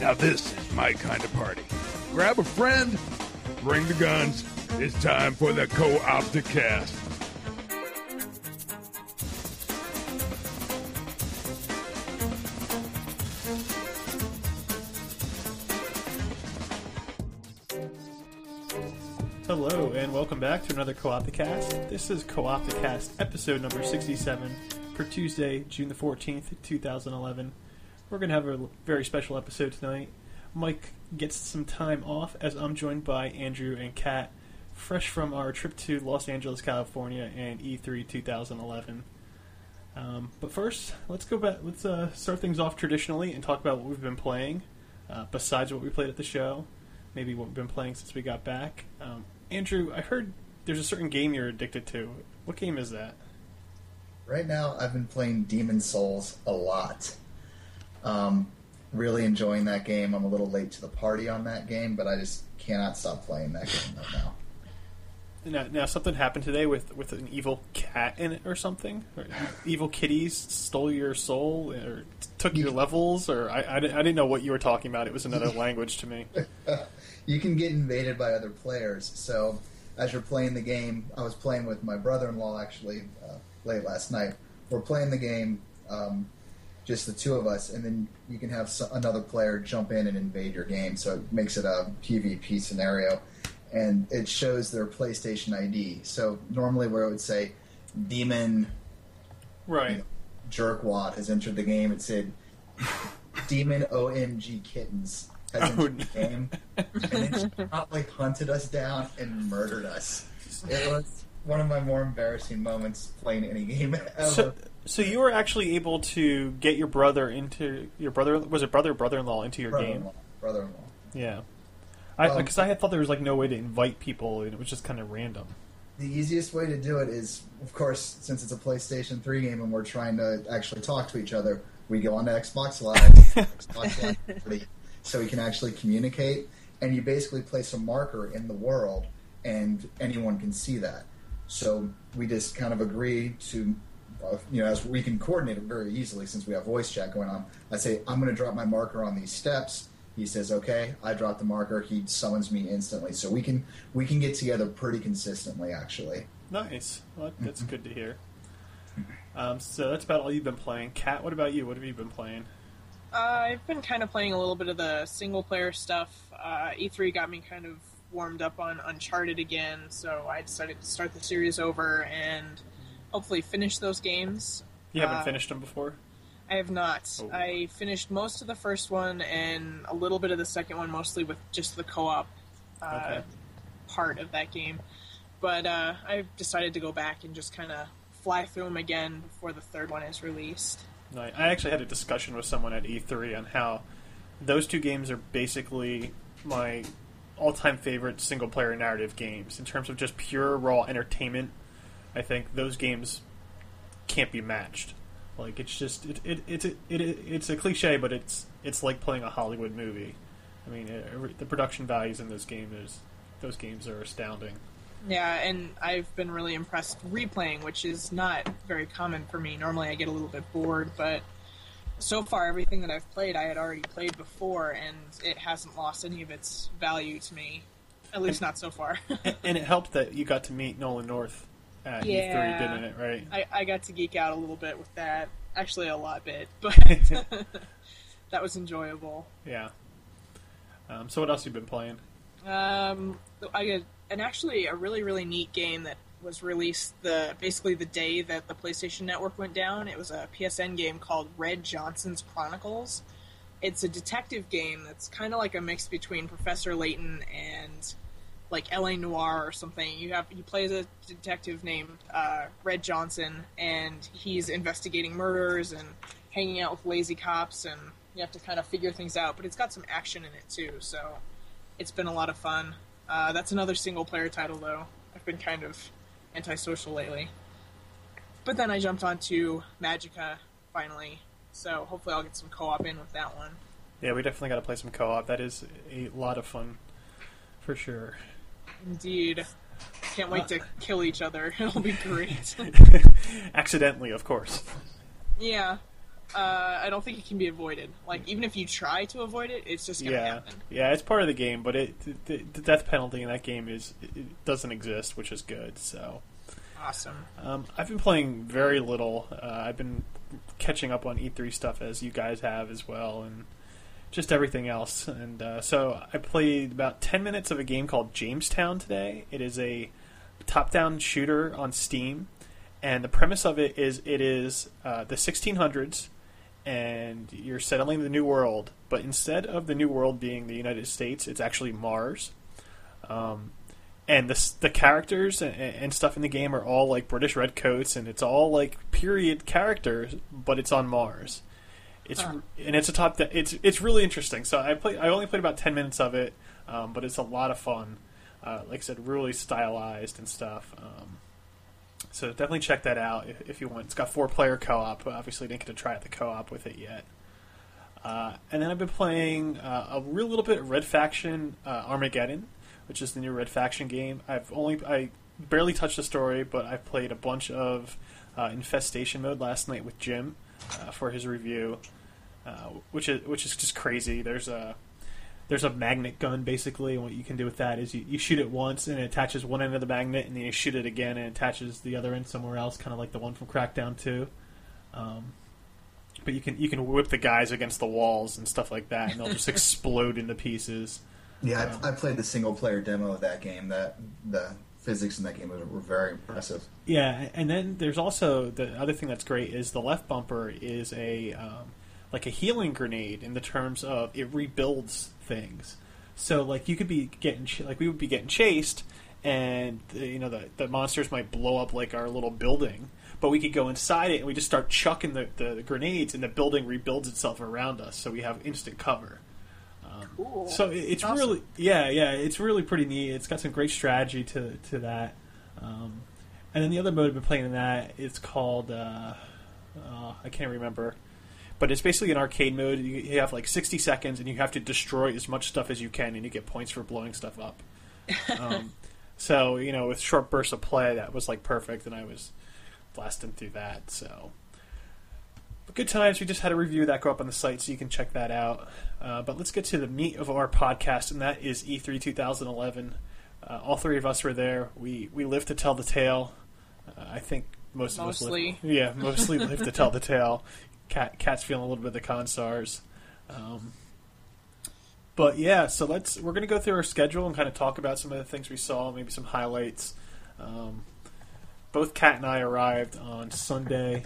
Now this is my kind of party. Grab a friend, bring the guns. It's time for the Co-Opticast. Hello, and welcome back to another Co-Opticast. This is Co-Opticast episode number 67 for Tuesday, June the 14th, 2011. We're going to have a very special episode tonight. Mike gets some time off as I'm joined by Andrew and Kat, fresh from our trip to Los Angeles, California and E3 2011. But first, let's go back. Let's start things off traditionally and talk about what we've been playing, besides what we played at the show. Maybe what we've been playing since we got back. Andrew, I heard there's a certain game you're addicted to. What game is that? Right now, I've been playing Demon's Souls a lot. Really enjoying that game. I'm a little late to the party on that game, but I just cannot stop playing that game right now. Now something happened today with an evil cat in it or something? Or evil kitties stole your soul or took your levels? Or I didn't know what you were talking about. It was another language to me. You can get invaded by other players. So as you're playing the game, I was playing with my brother-in-law actually late last night. We're playing the game, just the two of us, and then you can have another player jump in and invade your game. So it makes it a PvP scenario. And it shows their PlayStation ID. So normally where it would say Demon right. Jerkwad has entered the game, it said Demon OMG Kittens has entered the game. And it hunted us down and murdered us. It was one of my more embarrassing moments playing any game ever. So you were actually able to get your brother into your brother-in-law into your game? Brother-in-law. Yeah. Because I had thought there was no way to invite people, and it was just kind of random. The easiest way to do it is, of course, since it's a PlayStation 3 game and we're trying to actually talk to each other, we go onto Xbox Live, Xbox Live Party, so we can actually communicate, and you basically place a marker in the world, and anyone can see that. So we just kind of agree to, as we can coordinate it very easily since we have voice chat going on. I say, I'm going to drop my marker on these steps. He says, okay, I drop the marker. He summons me instantly. So we can get together pretty consistently, actually. Nice. Well, that's good to hear. So that's about all you've been playing. Kat, what about you? What have you been playing? I've been kind of playing a little bit of the single-player stuff. E3 got me kind of warmed up on Uncharted again, so I decided to start the series over and hopefully finish those games. You haven't finished them before? I have not. Oh. I finished most of the first one and a little bit of the second one, mostly with just the co-op part of that game. But I've decided to go back and just kind of fly through them again before the third one is released. I actually had a discussion with someone at E3 on how those two games are basically my all-time favorite single-player narrative games. In terms of just pure, raw entertainment, I think those games can't be matched. It's just it's a cliche, but it's like playing a Hollywood movie. I mean, the production values in those games are astounding. Yeah, and I've been really impressed replaying, which is not very common for me. Normally, I get a little bit bored, but so far, everything that I've played, I had already played before, and it hasn't lost any of its value to me. At least not so far. And it helped that you got to meet Nolan North at E3, didn't it, right? I got to geek out a little bit with that. Actually, a lot bit, but that was enjoyable. Yeah. So what else have you been playing? Actually a really, really neat game that was released basically the day that the PlayStation Network went down. It was a PSN game called Red Johnson's Chronicles. It's a detective game that's kind of like a mix between Professor Layton and like L.A. Noire or something. You play as a detective named Red Johnson, and he's investigating murders and hanging out with lazy cops, and you have to kind of figure things out. But it's got some action in it too, so it's been a lot of fun. That's another single-player title, though. I've been kind of antisocial lately. But then I jumped onto Magicka, finally, so hopefully I'll get some co-op in with that one. Yeah, we definitely got to play some co-op. That is a lot of fun, for sure. Indeed. Can't wait to kill each other. It'll be great. Accidentally, of course. Yeah. I don't think it can be avoided. Like, even if you try to avoid it, it's just going to happen. Yeah, it's part of the game, but the death penalty in that game it doesn't exist, which is good. So awesome. I've been playing very little. I've been catching up on E3 stuff as you guys have as well, and just everything else. And so I played about 10 minutes of a game called Jamestown today. It is a top-down shooter on Steam, and the premise of it is the 1600s, and you're settling the New World, but instead of the New World being the United States, it's actually Mars. And the characters and stuff in the game are all like British redcoats, and it's all like period characters, but it's on Mars. And it's it's really interesting. So I only played about 10 minutes of it, but it's a lot of fun. Like I said, really stylized and stuff. So definitely check that out if you want. It's got 4-player co-op. Obviously, didn't get to try out the co-op with it yet. And then I've been playing a real little bit of Red Faction Armageddon, which is the new Red Faction game. I barely touched the story, but I played a bunch of Infestation mode last night with Jim for his review, which is just crazy. There's a magnet gun, basically, and what you can do with that is you shoot it once, and it attaches one end of the magnet, and then you shoot it again, and it attaches the other end somewhere else, kind of like the one from Crackdown 2. But you can whip the guys against the walls and stuff like that, and they'll just explode into pieces. Yeah, I played the single-player demo of that game. The physics in that game were very impressive. Yeah, and then there's also the other thing that's great is the left bumper is like a healing grenade in the terms of it rebuilds things. So like you could be we would be getting chased, and the monsters might blow up like our little building, but we could go inside it and we just start chucking the grenades, and the building rebuilds itself around us, so we have instant cover. Cool. So it's awesome. really, it's really pretty neat. It's got some great strategy to that. And then the other mode I've been playing in that, it's called, I can't remember, but it's basically an arcade mode. You have like 60 seconds, and you have to destroy as much stuff as you can, and you get points for blowing stuff up. So, with short bursts of play, that was like perfect, and I was blasting through that, so... But good times. We just had a review of that go up on the site, so you can check that out. But let's get to the meat of our podcast, and that is E3 2011. All three of us were there. We lived to tell the tale. I think most of us lived. Yeah, mostly lived to tell the tale. Cat's feeling a little bit of the con-stars. But yeah, so we're going to go through our schedule and kind of talk about some of the things we saw, maybe some highlights. Both Cat and I arrived on Sunday.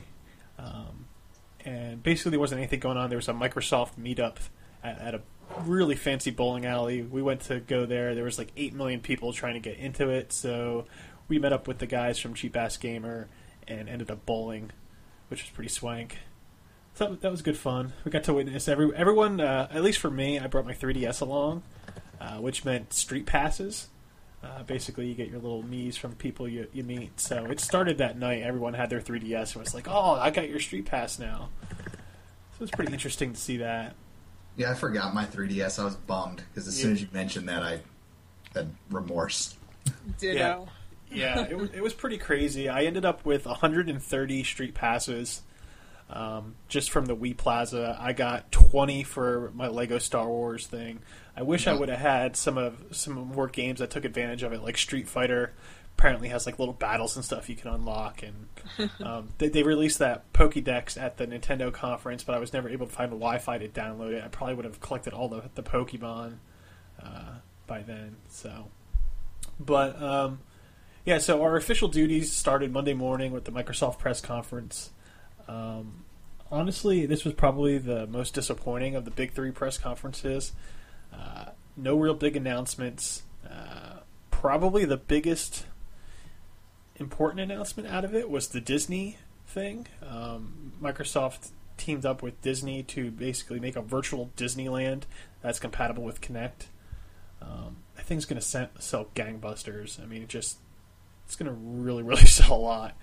And basically there wasn't anything going on. There was a Microsoft meetup at a really fancy bowling alley. We went to go there. There was like 8 million people trying to get into it. So we met up with the guys from Cheap Ass Gamer and ended up bowling, which was pretty swank. So that was good fun. We got to witness everyone, at least for me, I brought my 3DS along, which meant street passes. Basically, you get your little Miis from people you meet. So it started that night. Everyone had their 3DS and was like, oh, I got your Street Pass now. So it's pretty interesting to see that. Yeah, I forgot my 3DS. I was bummed because as soon as you mentioned that, I had remorse. Ditto. Yeah, it was pretty crazy. I ended up with 130 Street Passes just from the Wii Plaza. I got 20 for my Lego Star Wars thing. I wish I would have had some more games that took advantage of it, like Street Fighter. Apparently has like little battles and stuff you can unlock, and they released that Pokédex at the Nintendo conference, but I was never able to find the Wi-Fi to download it. I probably would have collected all the Pokemon by then. So, but yeah, so our official duties started Monday morning with the Microsoft press conference. Honestly, this was probably the most disappointing of the big three press conferences. No real big announcements. Probably the biggest important announcement out of it was the Disney thing. Microsoft teamed up with Disney to basically make a virtual Disneyland that's compatible with Kinect. I think it's going to sell gangbusters. I mean, it's going to really, really sell a lot.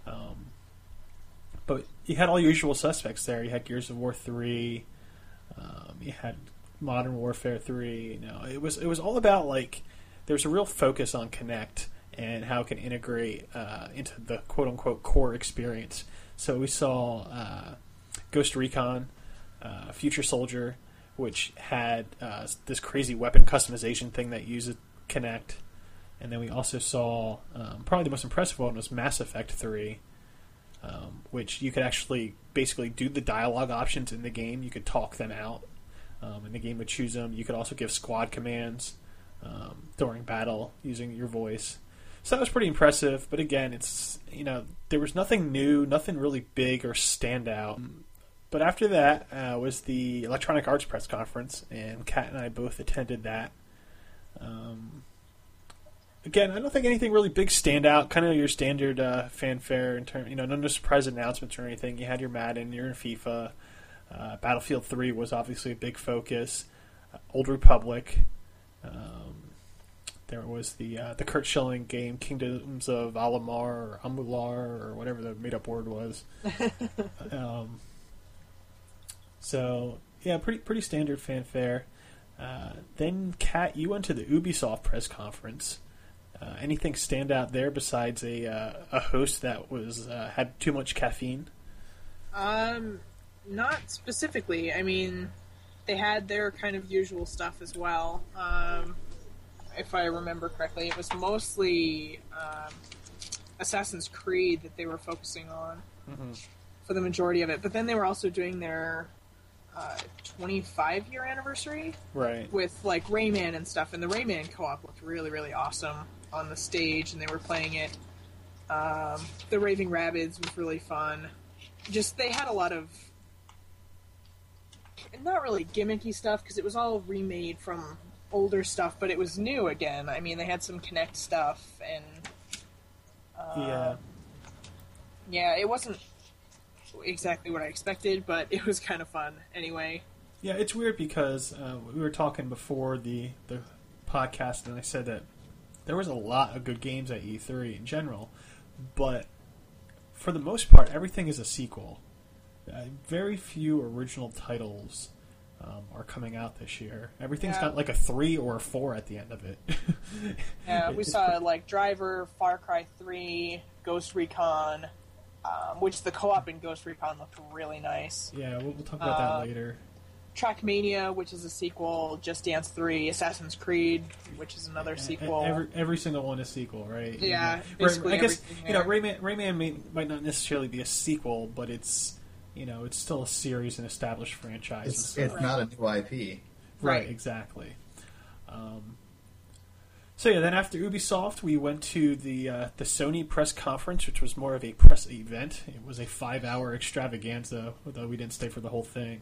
But you had all your usual suspects there. You had Gears of War 3. You had Modern Warfare 3. It was all about, like, there's a real focus on Kinect and how it can integrate into the quote-unquote core experience. So we saw Ghost Recon, Future Soldier, which had this crazy weapon customization thing that uses Kinect. And then we also saw, probably the most impressive one was Mass Effect 3, which you could actually basically do the dialogue options in the game. You could talk them out, and the game would choose them. You could also give squad commands during battle using your voice. So that was pretty impressive, but again, it's, there was nothing new, nothing really big or standout. But after that was the Electronic Arts press conference, and Kat and I both attended that. Again, I don't think anything really big stand out. Kind of your standard fanfare in terms, no surprise announcements or anything. You had your Madden, your FIFA. Battlefield 3 was obviously a big focus. Old Republic. There was the Kurt Schilling game, Kingdoms of Alamar or Amular or whatever the made-up word was. So yeah, pretty standard fanfare. Then Kat, you went to the Ubisoft press conference. Anything stand out there besides a host that was had too much caffeine? Not specifically. I mean, they had their kind of usual stuff as well. If I remember correctly, it was mostly Assassin's Creed that they were focusing on for the majority of it. But then they were also doing their 25-year anniversary, right? With like Rayman and stuff. And the Rayman co-op looked really, really awesome on the stage, and they were playing it. The Raving Rabbids was really fun. Just they had a lot of not really gimmicky stuff because it was all remade from older stuff, but it was new again. I mean, they had some Kinect stuff, and yeah, it wasn't exactly what I expected, but it was kind of fun anyway. Yeah, it's weird because we were talking before the podcast, and I said that there was a lot of good games at E3 in general, but for the most part, everything is a sequel. Very few original titles are coming out this year. Everything's got like a 3 or a 4 at the end of it. Yeah, we saw like Driver, Far Cry 3, Ghost Recon, which the co-op in Ghost Recon looked really nice. Yeah, we'll talk about that later. Trackmania, which is a sequel, Just Dance 3, Assassin's Creed, which is another sequel. Every single one is sequel, right? Yeah, basically I guess everything. Rayman might not necessarily be a sequel, but it's it's still a series, an established franchise. It's not a new IP, right? Exactly. So yeah, then after Ubisoft, we went to the Sony press conference, which was more of a press event. It was a 5-hour extravaganza, although we didn't stay for the whole thing.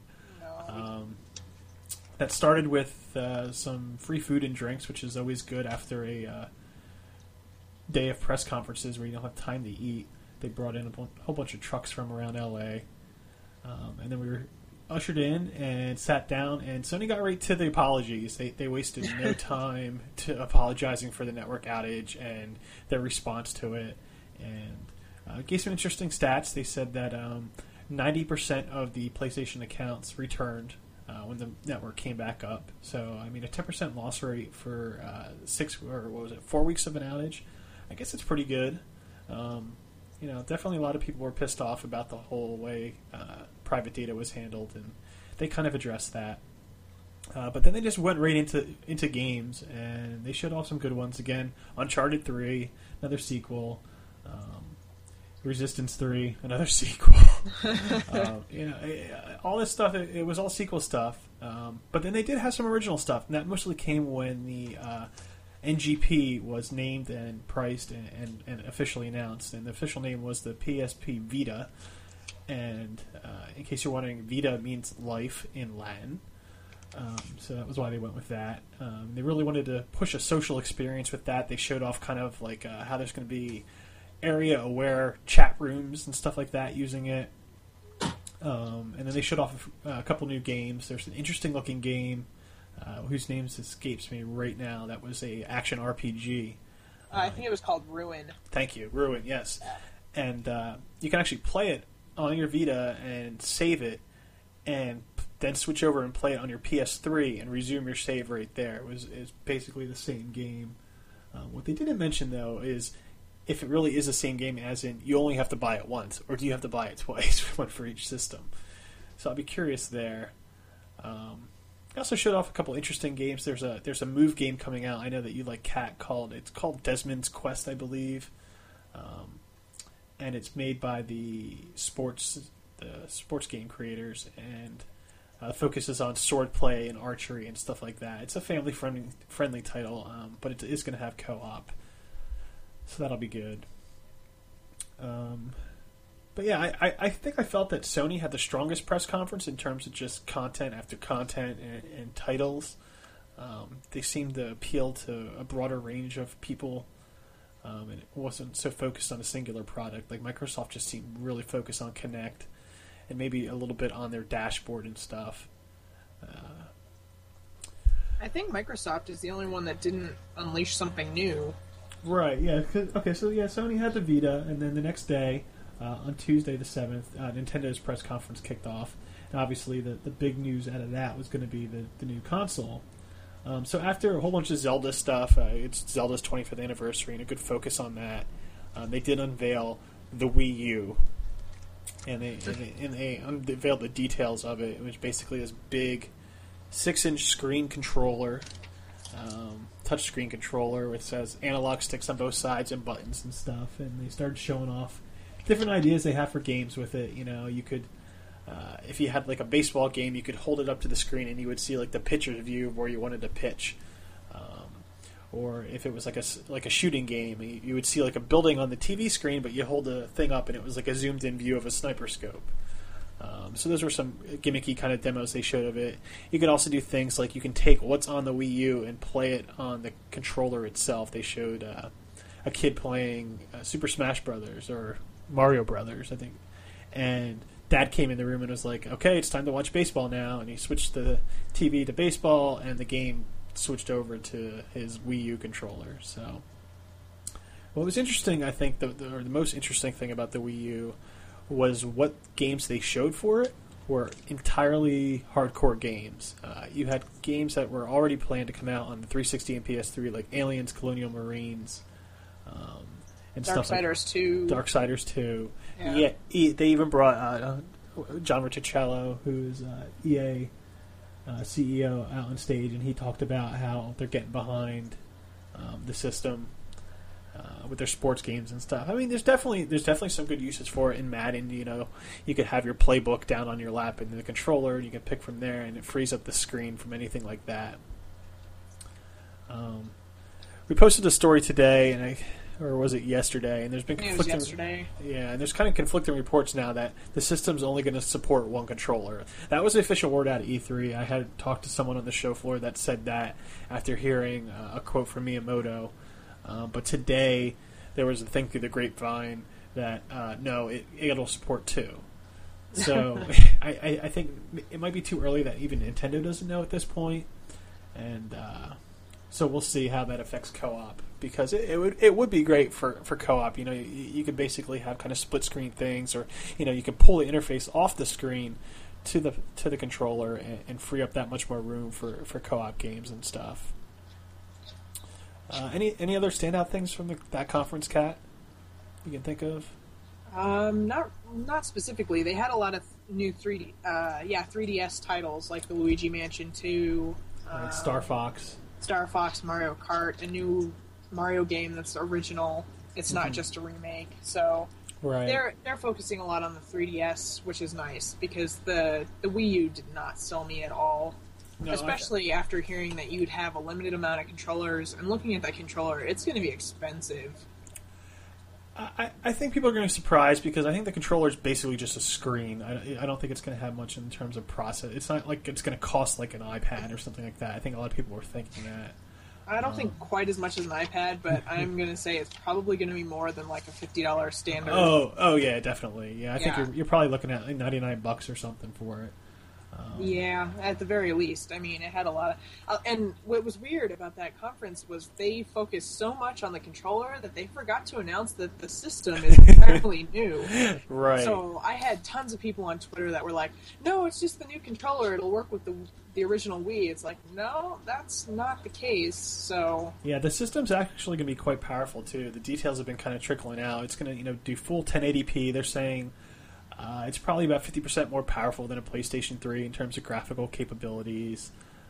That started with some free food and drinks, which is always good after a day of press conferences where you don't have time to eat. They brought in a whole bunch of trucks from around LA. And then we were ushered in and sat down, and Sony got right to the apologies. They wasted no time to apologizing for the network outage and their response to it, and gave some interesting stats. They said that 90% of the PlayStation accounts returned when the network came back up. So, I mean, a 10% loss rate for 4 weeks of an outage. I guess it's pretty good. Definitely a lot of people were pissed off about the whole way private data was handled, and they kind of addressed that. But then they just went right into games, and they showed off some good ones. Again, Uncharted 3, another sequel. Resistance 3, another sequel. All this stuff, it was all sequel stuff. But then they did have some original stuff, and that mostly came when the NGP was named and priced and officially announced. And the official name was the PSP Vita. And in case you're wondering, Vita means life in Latin. So that was why they went with that. They really wanted to push a social experience with that. They showed off kind of like how there's going to be area-aware chat rooms and stuff like that using it. And then they showed off a couple new games. There's an interesting-looking game whose name escapes me right now. That was a action RPG. I think it was called Ruin. Thank you, Ruin. Yes, and you can actually play it on your Vita and save it, and then switch over and play it on your PS3 and resume your save right there. It's basically the same game. What they didn't mention though is if it really is the same game, as in you only have to buy it once, or do you have to buy it twice, one for each system? So I'll be curious there. They also showed off a couple interesting games. There's a move game coming out. I know that you like Cat it's called Desmond's Quest, I believe, and it's made by the sports game creators, and focuses on swordplay and archery and stuff like that. It's a family friendly title, but it is going to have co-op, so that'll be good. But yeah, I think I felt that Sony had the strongest press conference in terms of just content after content and titles. They seemed to appeal to a broader range of people, and it wasn't so focused on a singular product. Like Microsoft just seemed really focused on Kinect and maybe a little bit on their dashboard and stuff. I think Microsoft is the only one that didn't unleash something new. Right, yeah. Okay, so yeah, Sony had the Vita, and then the next day, on Tuesday the 7th, Nintendo's press conference kicked off. And obviously the big news out of that was going to be the new console. So after a whole bunch of Zelda stuff, it's Zelda's 25th anniversary and a good focus on that, they did unveil the Wii U. And they unveiled the details of it. It was basically this big 6-inch screen controller, touchscreen controller, which says analog sticks on both sides and buttons and stuff. And they started showing off different ideas they have for games with it. You know, you could, if you had like a baseball game, you could hold it up to the screen and you would see like the pitcher's view of where you wanted to pitch. Or if it was like a shooting game, you would see like a building on the TV screen, but you hold the thing up and it was like a zoomed-in view of a sniper scope. So those were some gimmicky kind of demos they showed of it. You can also do things like you can take what's on the Wii U and play it on the controller itself. They showed a kid playing Super Smash Brothers or Mario Brothers, I think. And Dad came in the room and was like, okay, it's time to watch baseball now. And he switched the TV to baseball, and the game switched over to his Wii U controller. So what was interesting, I think, the most interesting thing about the Wii U was what games they showed for it were entirely hardcore games. You had games that were already planned to come out on the 360 and PS3, like Aliens, Colonial Marines, and stuff like Darksiders 2. Darksiders 2. Yeah. They even brought John Riccicello, who's EA CEO, out on stage, and he talked about how they're getting behind the system with their sports games and stuff. I mean, there's definitely some good uses for it in Madden. You know, you could have your playbook down on your lap in the controller, and you can pick from there, and it frees up the screen from anything like that. We posted a story today, or was it yesterday? And there's been conflicting. It was yesterday. Yeah, and there's kind of conflicting reports now that the system's only going to support one controller. That was the official word out of E3. I had talked to someone on the show floor that said that after hearing a quote from Miyamoto. But today there was a thing through the grapevine that no, it'll support two. So I think it might be too early that even Nintendo doesn't know at this point, and so we'll see how that affects co-op, because it would be great for co-op. You know, you could basically have kind of split screen things, or you know, you can pull the interface off the screen to the controller and free up that much more room for co-op games and stuff. Any other standout things from that conference, Kat, you can think of? Not specifically. They had a lot of new 3DS titles like the Luigi Mansion 2, Like Star Fox, Mario Kart, a new Mario game that's original. It's not just a remake. So right. They're focusing a lot on the 3DS, which is nice because the Wii U did not sell me at all. No, especially after hearing that you'd have a limited amount of controllers, and looking at that controller, it's going to be expensive. I think people are going to be surprised because I think the controller is basically just a screen. I don't think it's going to have much in terms of process. It's not like it's going to cost like an iPad or something like that. I think a lot of people were thinking that. I don't think quite as much as an iPad, but I'm going to say it's probably going to be more than like a $50 standard. Oh yeah, definitely. Yeah, I think you're probably looking at like $99 or something for it. Yeah, at the very least. I mean, it had a lot of... and what was weird about that conference was they focused so much on the controller that they forgot to announce that the system is entirely new. Right. So I had tons of people on Twitter that were like, no, it's just the new controller. It'll work with the original Wii. It's like, no, that's not the case. So yeah, the system's actually going to be quite powerful, too. The details have been kind of trickling out. It's going to do full 1080p. They're saying... It's probably about 50% more powerful than a PlayStation 3 in terms of graphical capabilities.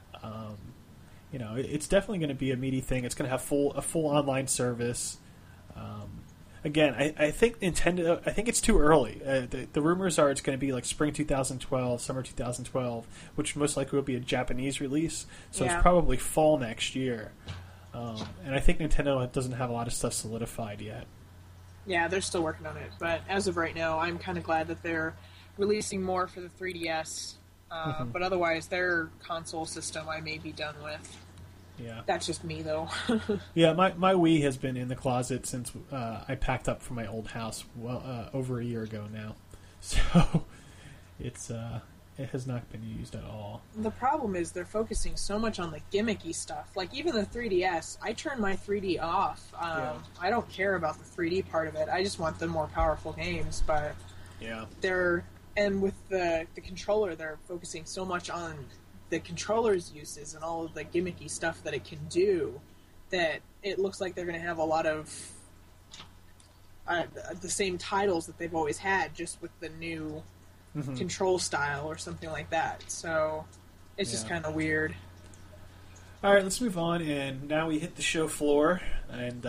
It's definitely going to be a meaty thing. It's going to have a full online service. Again, I think Nintendo. I think it's too early. The rumors are it's going to be like spring 2012, summer 2012, which most likely will be a Japanese release. So It's probably fall next year. And I think Nintendo doesn't have a lot of stuff solidified yet. Yeah, they're still working on it. But as of right now, I'm kind of glad that they're releasing more for the 3DS. But otherwise, their console system I may be done with. Yeah, that's just me though. Yeah, my Wii has been in the closet since I packed up from my old house over a year ago now, so it has not been used at all. The problem is they're focusing so much on the gimmicky stuff. Like even the 3DS, I turn my 3D off. I don't care about the 3D part of it. I just want the more powerful games. But and with the controller, they're focusing so much on the controller's uses and all of the gimmicky stuff that it can do, that it looks like they're going to have a lot of the same titles that they've always had, just with the new control style or something like that. So it's just kind of weird. All right, let's move on, and now we hit the show floor, and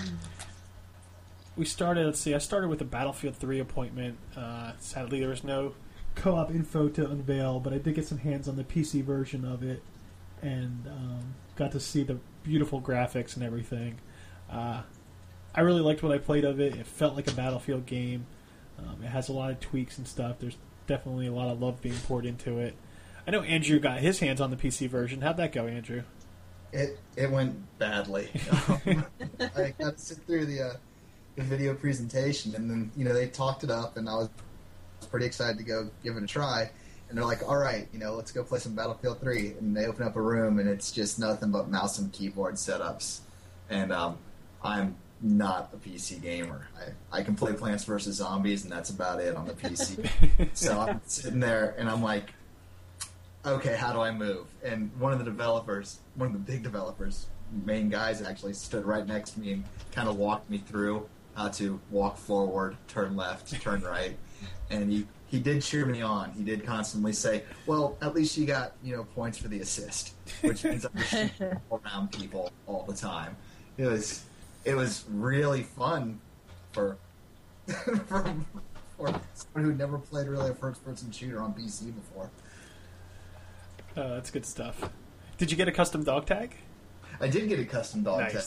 we started. Let's see, I started with a Battlefield 3 appointment. Sadly, there was no co-op info to unveil, but I did get some hands on the PC version of it, and got to see the beautiful graphics and everything. I really liked what I played of it. It felt like a Battlefield game. It has a lot of tweaks and stuff. There's definitely a lot of love being poured into it. I know Andrew got his hands on the PC version. How'd that go, Andrew? It went badly. I got to sit through the video presentation, and then they talked it up, and I was pretty excited to go give it a try. And they're like, all right, let's go play some Battlefield 3. And they open up a room, and it's just nothing but mouse and keyboard setups. And I'm not a PC gamer. I can play Plants vs. Zombies, and that's about it on the PC. So I'm sitting there, and I'm like, okay, how do I move? And one of the big developers, main guys actually, stood right next to me and kind of walked me through how to walk forward, turn left, turn right. And he did cheer me on. He did constantly say, well, at least you got, points for the assist, which means I'm just around people all the time. It was really fun for someone who'd never played really a first-person shooter on PC before. That's good stuff. Did you get a custom dog tag? I did get a custom dog tag.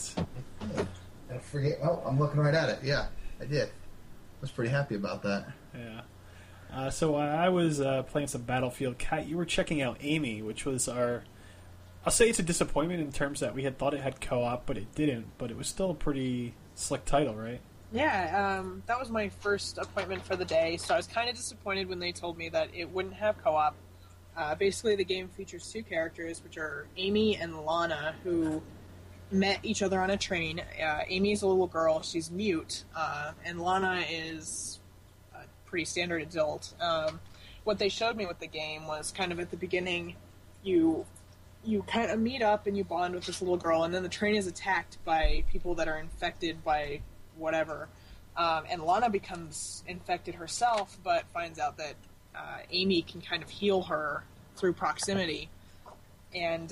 I forget. Oh, I'm looking right at it. Yeah, I did. I was pretty happy about that. Yeah. So I was playing some Battlefield. Kat, you were checking out Amy, which was I'll say it's a disappointment in terms that we had thought it had co-op, but it didn't. But it was still a pretty slick title, right? Yeah, that was my first appointment for the day, so I was kind of disappointed when they told me that it wouldn't have co-op. Basically, the game features two characters, which are Amy and Lana, who met each other on a train. Amy's a little girl, she's mute, and Lana is a pretty standard adult. What they showed me with the game was kind of at the beginning, you kind of meet up and you bond with this little girl, and then the train is attacked by people that are infected by whatever. And Lana becomes infected herself, but finds out that Amy can kind of heal her through proximity. And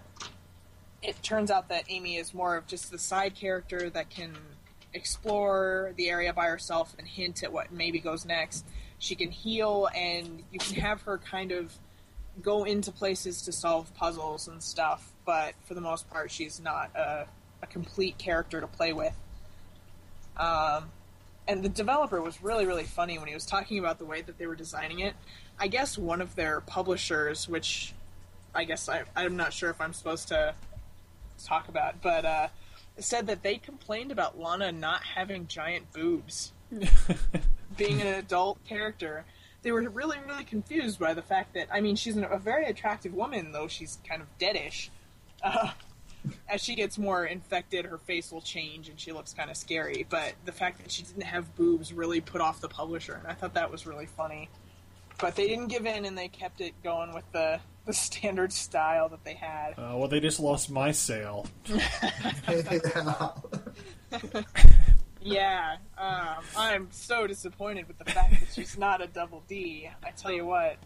it turns out that Amy is more of just the side character that can explore the area by herself and hint at what maybe goes next. She can heal, and you can have her kind of go into places to solve puzzles and stuff, but for the most part she's not a complete character to play with. And the developer was really, really funny when he was talking about the way that they were designing it. I guess one of their publishers, which I guess I'm not sure if I'm supposed to talk about, but said that they complained about Lana not having giant boobs. Being an adult character. They were really, really confused by the fact that, she's a very attractive woman, though she's kind of deadish. As she gets more infected, her face will change and she looks kind of scary. But the fact that she didn't have boobs really put off the publisher, and I thought that was really funny. But they didn't give in, and they kept it going with the standard style that they had. Well, they just lost my sale. Yeah, I'm so disappointed with the fact that she's not a double D. I tell you what.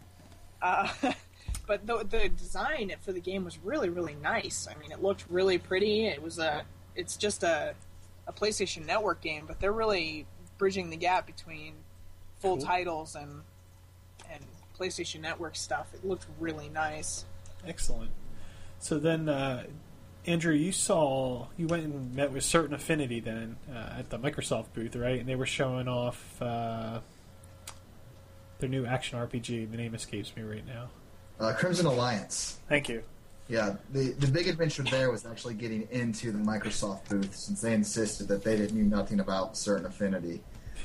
But the design for the game was really, really nice. I mean, it looked really pretty. It's just a PlayStation Network game, but they're really bridging the gap between full titles and PlayStation Network stuff. It looked really nice. Excellent. So then, Andrew, you went and met with Certain Affinity then at the Microsoft booth, right? And they were showing off their new action RPG. The name escapes me right now. Crimson Alliance. Thank you. Yeah, the big adventure there was actually getting into the Microsoft booth, since they insisted that they knew nothing about Certain Affinity.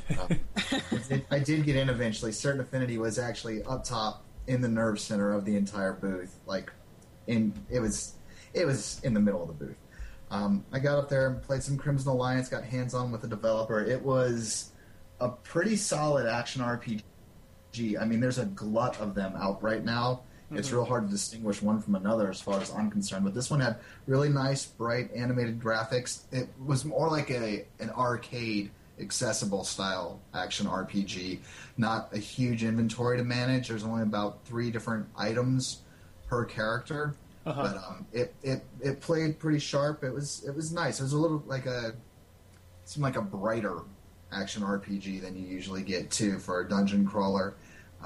I did get in eventually. Certain Affinity was actually up top in the nerve center of the entire booth. It was in the middle of the booth. I got up there and played some Crimson Alliance, got hands-on with the developer. It was a pretty solid action RPG. I mean, there's a glut of them out right now. Mm-hmm. It's real hard to distinguish one from another as far as I'm concerned. But this one had really nice, bright, animated graphics. It was more like an arcade, accessible style action RPG. Not a huge inventory to manage. There's only about 3 different items per character. Uh-huh. But it played pretty sharp. It was nice. It was a little seemed like a brighter action RPG than you usually get too for a dungeon crawler.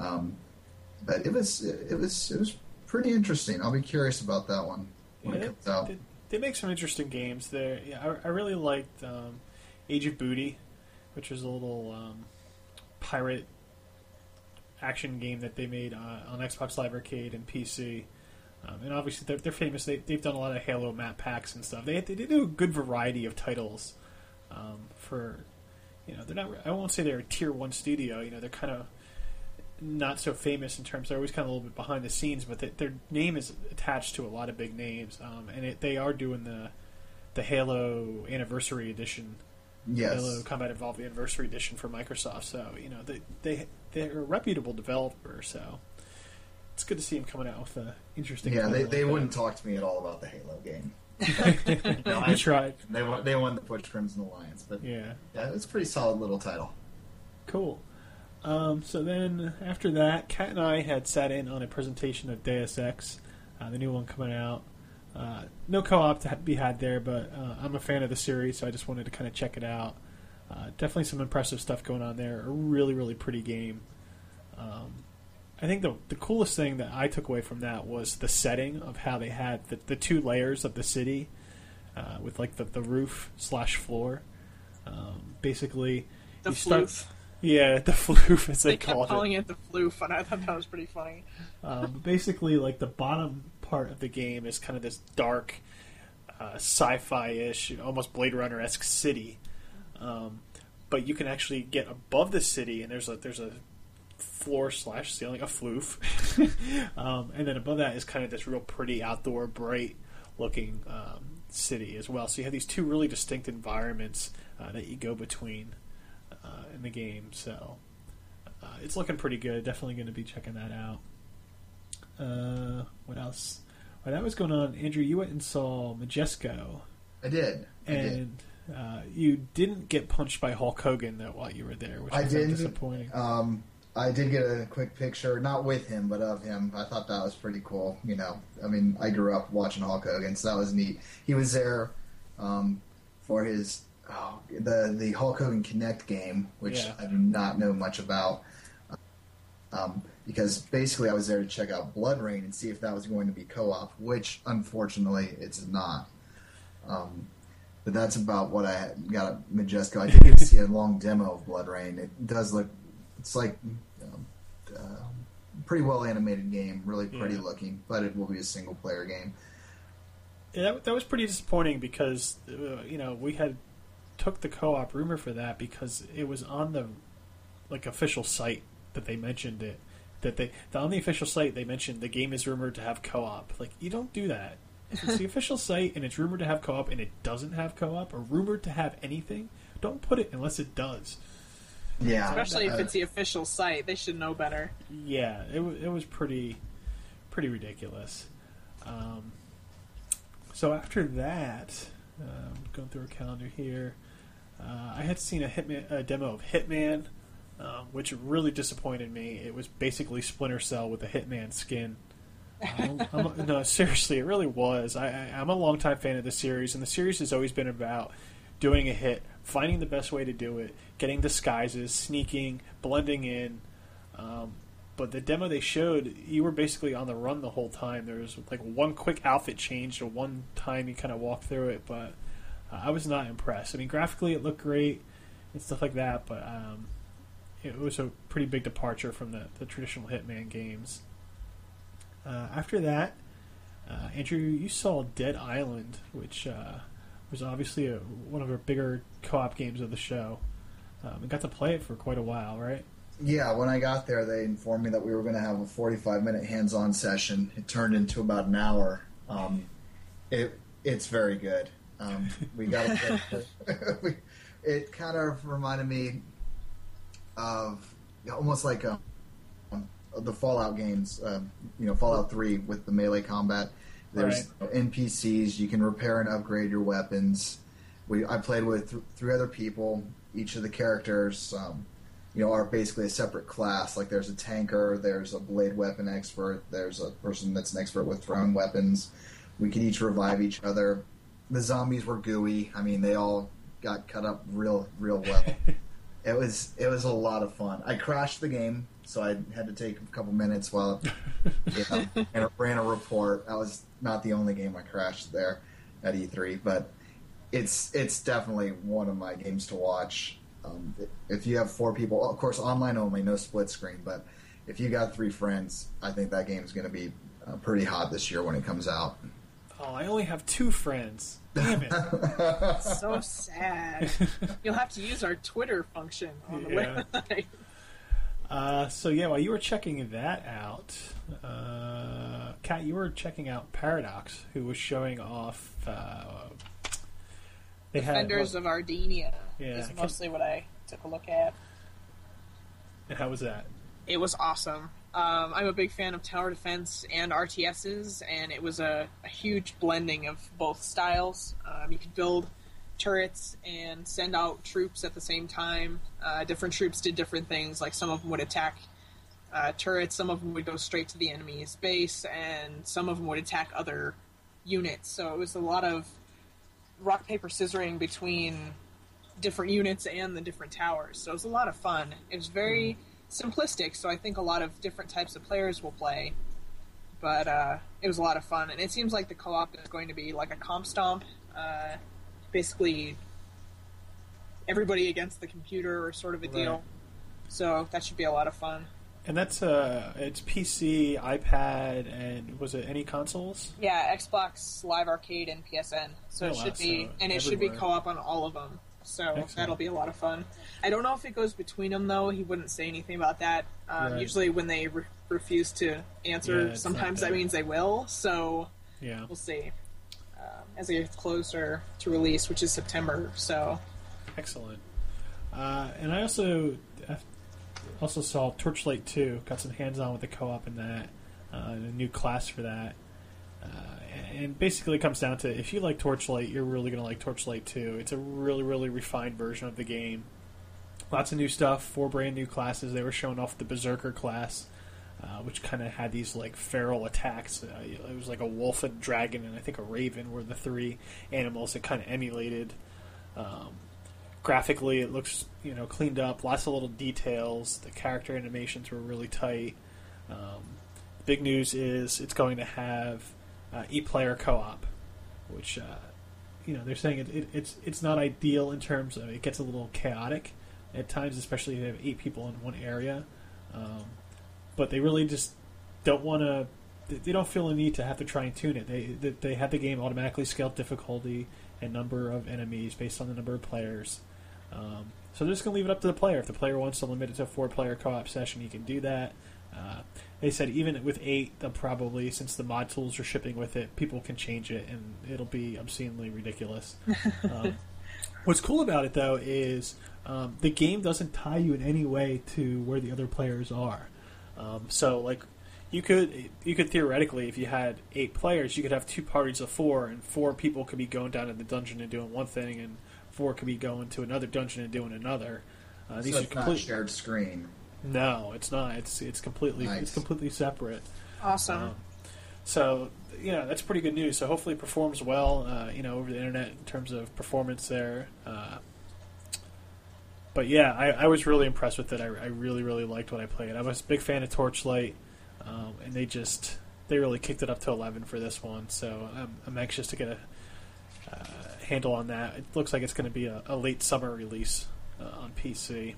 But it was pretty interesting. I'll be curious about that one when it comes out. They make some interesting games there. Yeah, I really liked Age of Booty, which was a little pirate action game that they made on Xbox Live Arcade and PC. And obviously they're famous. They've done a lot of Halo map packs and stuff. They do a good variety of titles for, they're not. I won't say they're a tier 1 studio. They're kind of not so famous in terms. They're always kind of a little bit behind the scenes, but their name is attached to a lot of big names. And they are doing the Halo Anniversary Edition. Yes. Halo Combat Evolved Anniversary Edition for Microsoft. So they're a reputable developer. So it's good to see them coming out with an interesting. Yeah, they wouldn't talk to me at all about the Halo game. I tried. They wanted to push Crimson Alliance, but yeah, it's a pretty solid little title. Cool. So then after that, Kat and I had sat in on a presentation of Deus Ex, the new one coming out. No co-op to be had there, but I'm a fan of the series, so I just wanted to kind of check it out. Definitely some impressive stuff going on there. A really, really pretty game. I think the coolest thing that I took away from that was the setting of how they had the 2 layers of the city with like the roof / floor. Basically, the floof. Yeah, the floof, as they called it. They kept calling it the floof, and I thought that was pretty funny. Basically, like the bottom part of the game is kind of this dark, sci-fi-ish, almost Blade Runner-esque city. But you can actually get above the city, and there's a floor / ceiling, a floof, and then above that is kind of this real pretty outdoor, bright-looking city as well. So you have these 2 really distinct environments that you go between in the game. So it's looking pretty good. Definitely going to be checking that out. What else? While that was going on, Andrew, you went and saw Majesco. I did. You didn't get punched by Hulk Hogan while you were there, which was disappointing. I did get a quick picture, not with him, but of him. I thought that was pretty cool. I mean, I grew up watching Hulk Hogan, so that was neat. He was there for his the Hulk Hogan Kinect game, which I do not know much about. Because basically I was there to check out Blood Rain and see if that was going to be co-op, which unfortunately it's not. But that's about what I got at Majesco. I did get to see a long demo of Blood Rain. It does look, it's like pretty well animated game, really pretty looking, but it will be a single player game. Yeah, that was pretty disappointing because we had took the co-op rumor for that because it was on the official site that they mentioned it. On the official site they mentioned the game is rumored to have co-op. Like, you don't do that. If it's the official site and it's rumored to have co-op and it doesn't have co-op, or rumored to have anything, don't put it unless it does. Yeah, especially if it's the official site, they should know better. Yeah, it was pretty ridiculous. So after that, going through our calendar here, I had seen a demo of Hitman, which really disappointed me. It was basically Splinter Cell with a Hitman skin. No, seriously, it really was. I'm a longtime fan of the series, and the series has always been about doing a hit, finding the best way to do it, getting disguises, sneaking, blending in. But the demo they showed, you were basically on the run the whole time. There was like one quick outfit change or one time you kind of walked through it, but I was not impressed. I mean, graphically it looked great and stuff like that, but it was a pretty big departure from the traditional Hitman games. After that, Andrew, you saw Dead Island, which was obviously one of our bigger co-op games of the show. We got to play it for quite a while, right? Yeah, when I got there, they informed me that we were going to have a 45-minute hands-on session. It turned into about an hour. It's very good. We got it kind of reminded me of almost like the Fallout games, Fallout 3 with the melee combat. There's NPCs. You can repair and upgrade your weapons. I played with three other people. Each of the characters, are basically a separate class. Like there's a tanker, there's a blade weapon expert, there's a person that's an expert with thrown weapons. We could each revive each other. The zombies were gooey. I mean, they all got cut up real well. It was a lot of fun. I crashed the game, so I had to take a couple minutes while and ran a report. That was not the only game I crashed there at E3, but it's definitely one of my games to watch. If you have 4 people, of course, online only, no split screen, but if you got 3 friends, I think that game's going to be pretty hot this year when it comes out. Oh, I only have 2 friends. Damn it. So sad. You'll have to use our Twitter function on the website. While you were checking that out, Kat, you were checking out Paradox, who was showing off... Defenders of Ardinia is mostly what I took a look at. And how was that? It was awesome. I'm a big fan of tower defense and RTSs, and it was a huge blending of both styles. You could build turrets and send out troops at the same time. Different troops did different things, like some of them would attack turrets, some of them would go straight to the enemy's base, and some of them would attack other units. So it was a lot of rock, paper, scissoring between different units and the different towers. So it was a lot of fun. It was very simplistic, so I think a lot of different types of players will play. But it was a lot of fun, and it seems like the co-op is going to be like a comp stomp. Basically, everybody against the computer sort of a deal. Right. So that should be a lot of fun. And that's it's PC, iPad, and was it any consoles? Yeah, Xbox Live Arcade and PSN. So it should be, and it should be co-op on all of them. So excellent. That'll be a lot of fun. I don't know if it goes between them though. He wouldn't say anything about that. Usually, when they refuse to answer, sometimes that means they will. So we'll see as it gets closer to release, which is September. So excellent. And I also saw Torchlight 2, got some hands-on with the co-op in that, a new class for that. And basically it comes down to, if you like Torchlight, you're really going to like Torchlight 2. It's a really, really refined version of the game. Lots of new stuff, 4 brand new classes. They were showing off the Berserker class, which kind of had these like feral attacks. It was like a wolf, a dragon, and I think a raven were the 3 animals that kind of emulated. Graphically, it looks cleaned up. Lots of little details. The character animations were really tight. The big news is it's going to have e-player co-op, which they're saying it's not ideal in terms of it gets a little chaotic at times, especially if you have 8 people in one area. But they really just don't want to. They don't feel a need to have to try and tune it. They have the game automatically scale difficulty and number of enemies based on the number of players. So they're just going to leave it up to the player. If the player wants to limit it to a 4-player co-op session, he can do that. They said even with 8, they'll probably, since the mod tools are shipping with it, people can change it, and it'll be obscenely ridiculous. What's cool about it, though, is the game doesn't tie you in any way to where the other players are. So, like, you could theoretically, if you had 8 players, you could have 2 parties of 4, and 4 people could be going down in the dungeon and doing one thing, and 4 could be going to another dungeon and doing another. These So are it's not completely shared screen. no, it's not. It's completely Nice. it's completely separate. Awesome. So that's pretty good news. So hopefully it performs well, over the internet in terms of performance there. But yeah, I was really impressed with it. I really, really liked what I played. I was a big fan of Torchlight, and they really kicked it up to 11 for this one. So I'm anxious to get a handle on that. It looks like it's going to be a late summer release on PC.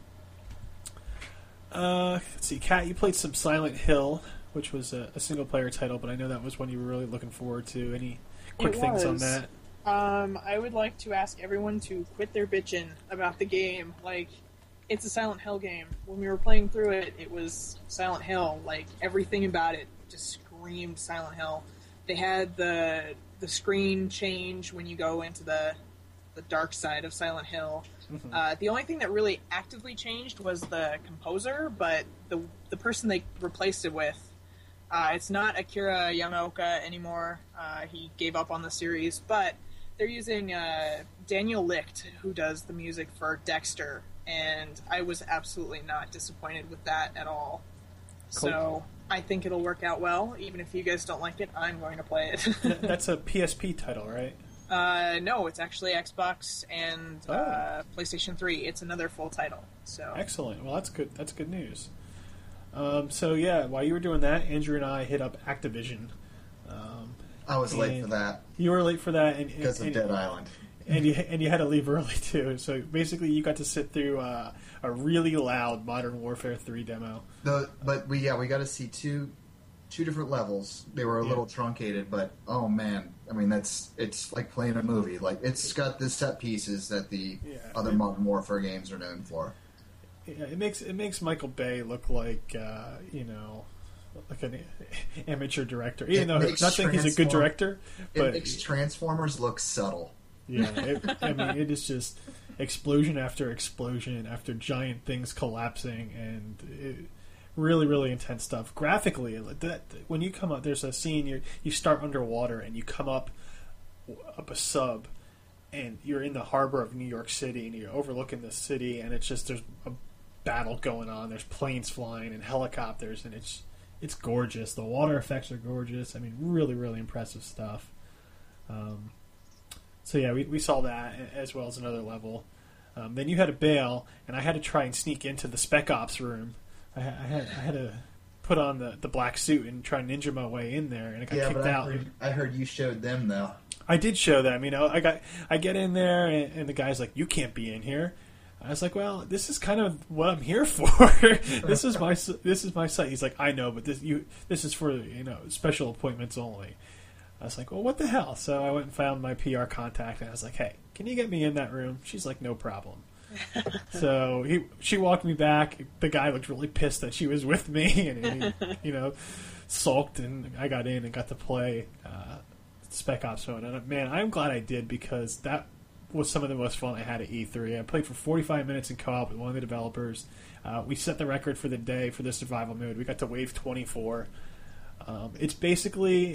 Let's see, Kat, you played some Silent Hill, which was a single-player title, but I know that was one you were really looking forward to. Any quick things on that? I would like to ask everyone to quit their bitching about the game. Like, it's a Silent Hill game. When we were playing through it, it was Silent Hill. Like, everything about it just screamed Silent Hill. They had the screen change when you go into the dark side of Silent Hill. Mm-hmm. The only thing that really actively changed was the composer, but the person they replaced it with, it's not Akira Yamaoka anymore. He gave up on the series, but they're using Daniel Licht, who does the music for Dexter, and I was absolutely not disappointed with that at all. Cool. So I think it'll work out well. Even if you guys don't like it, I'm going to play it. That's a PSP title, right? No, it's actually Xbox and PlayStation 3. It's another full title. So Excellent. Well, that's good. That's good news. So yeah, while you were doing that, Andrew and I hit up Activision. I was late And for that You were late for that, because of Dead Island. and you had to leave early too. So basically, you got to sit through a really loud Modern Warfare 3 demo. But we got to see two different levels. They were a little truncated, but oh man, I mean it's like playing a movie. Like it's got the set pieces that the other Modern Warfare games are known for. Yeah, it makes Michael Bay look like like an amateur director, even though not saying he's a good director. But it makes Transformers look subtle. yeah, it is just explosion after explosion after giant things collapsing, and really, really intense stuff. Graphically, when you come up, there's a scene you start underwater and you come up a sub, and you're in the harbor of New York City, and you're overlooking the city, and it's just there's a battle going on. There's planes flying and helicopters, and it's gorgeous. The water effects are gorgeous. I mean, really, really impressive stuff. So yeah, we saw that as well as another level. Then you had to bail, and I had to try and sneak into the Spec Ops room. I had to put on the black suit and try and ninja my way in there, and I got kicked out. I heard you showed them though. I did show them. I get in there, and the guy's like, "You can't be in here." I was like, "Well, this is kind of what I'm here for. This is my site." He's like, "I know, but this is for special appointments only." I was like, "Well, what the hell?" So I went and found my PR contact, and I was like, "Hey, can you get me in that room?" She's like, "No problem." So she walked me back. The guy looked really pissed that she was with me, and he, sulked. And I got in and got to play Spec Ops mode. And man, I'm glad I did, because that was some of the most fun I had at E3. I played for 45 minutes in co-op with one of the developers. We set the record for the day for the survival mode. We got to wave 24. It's basically,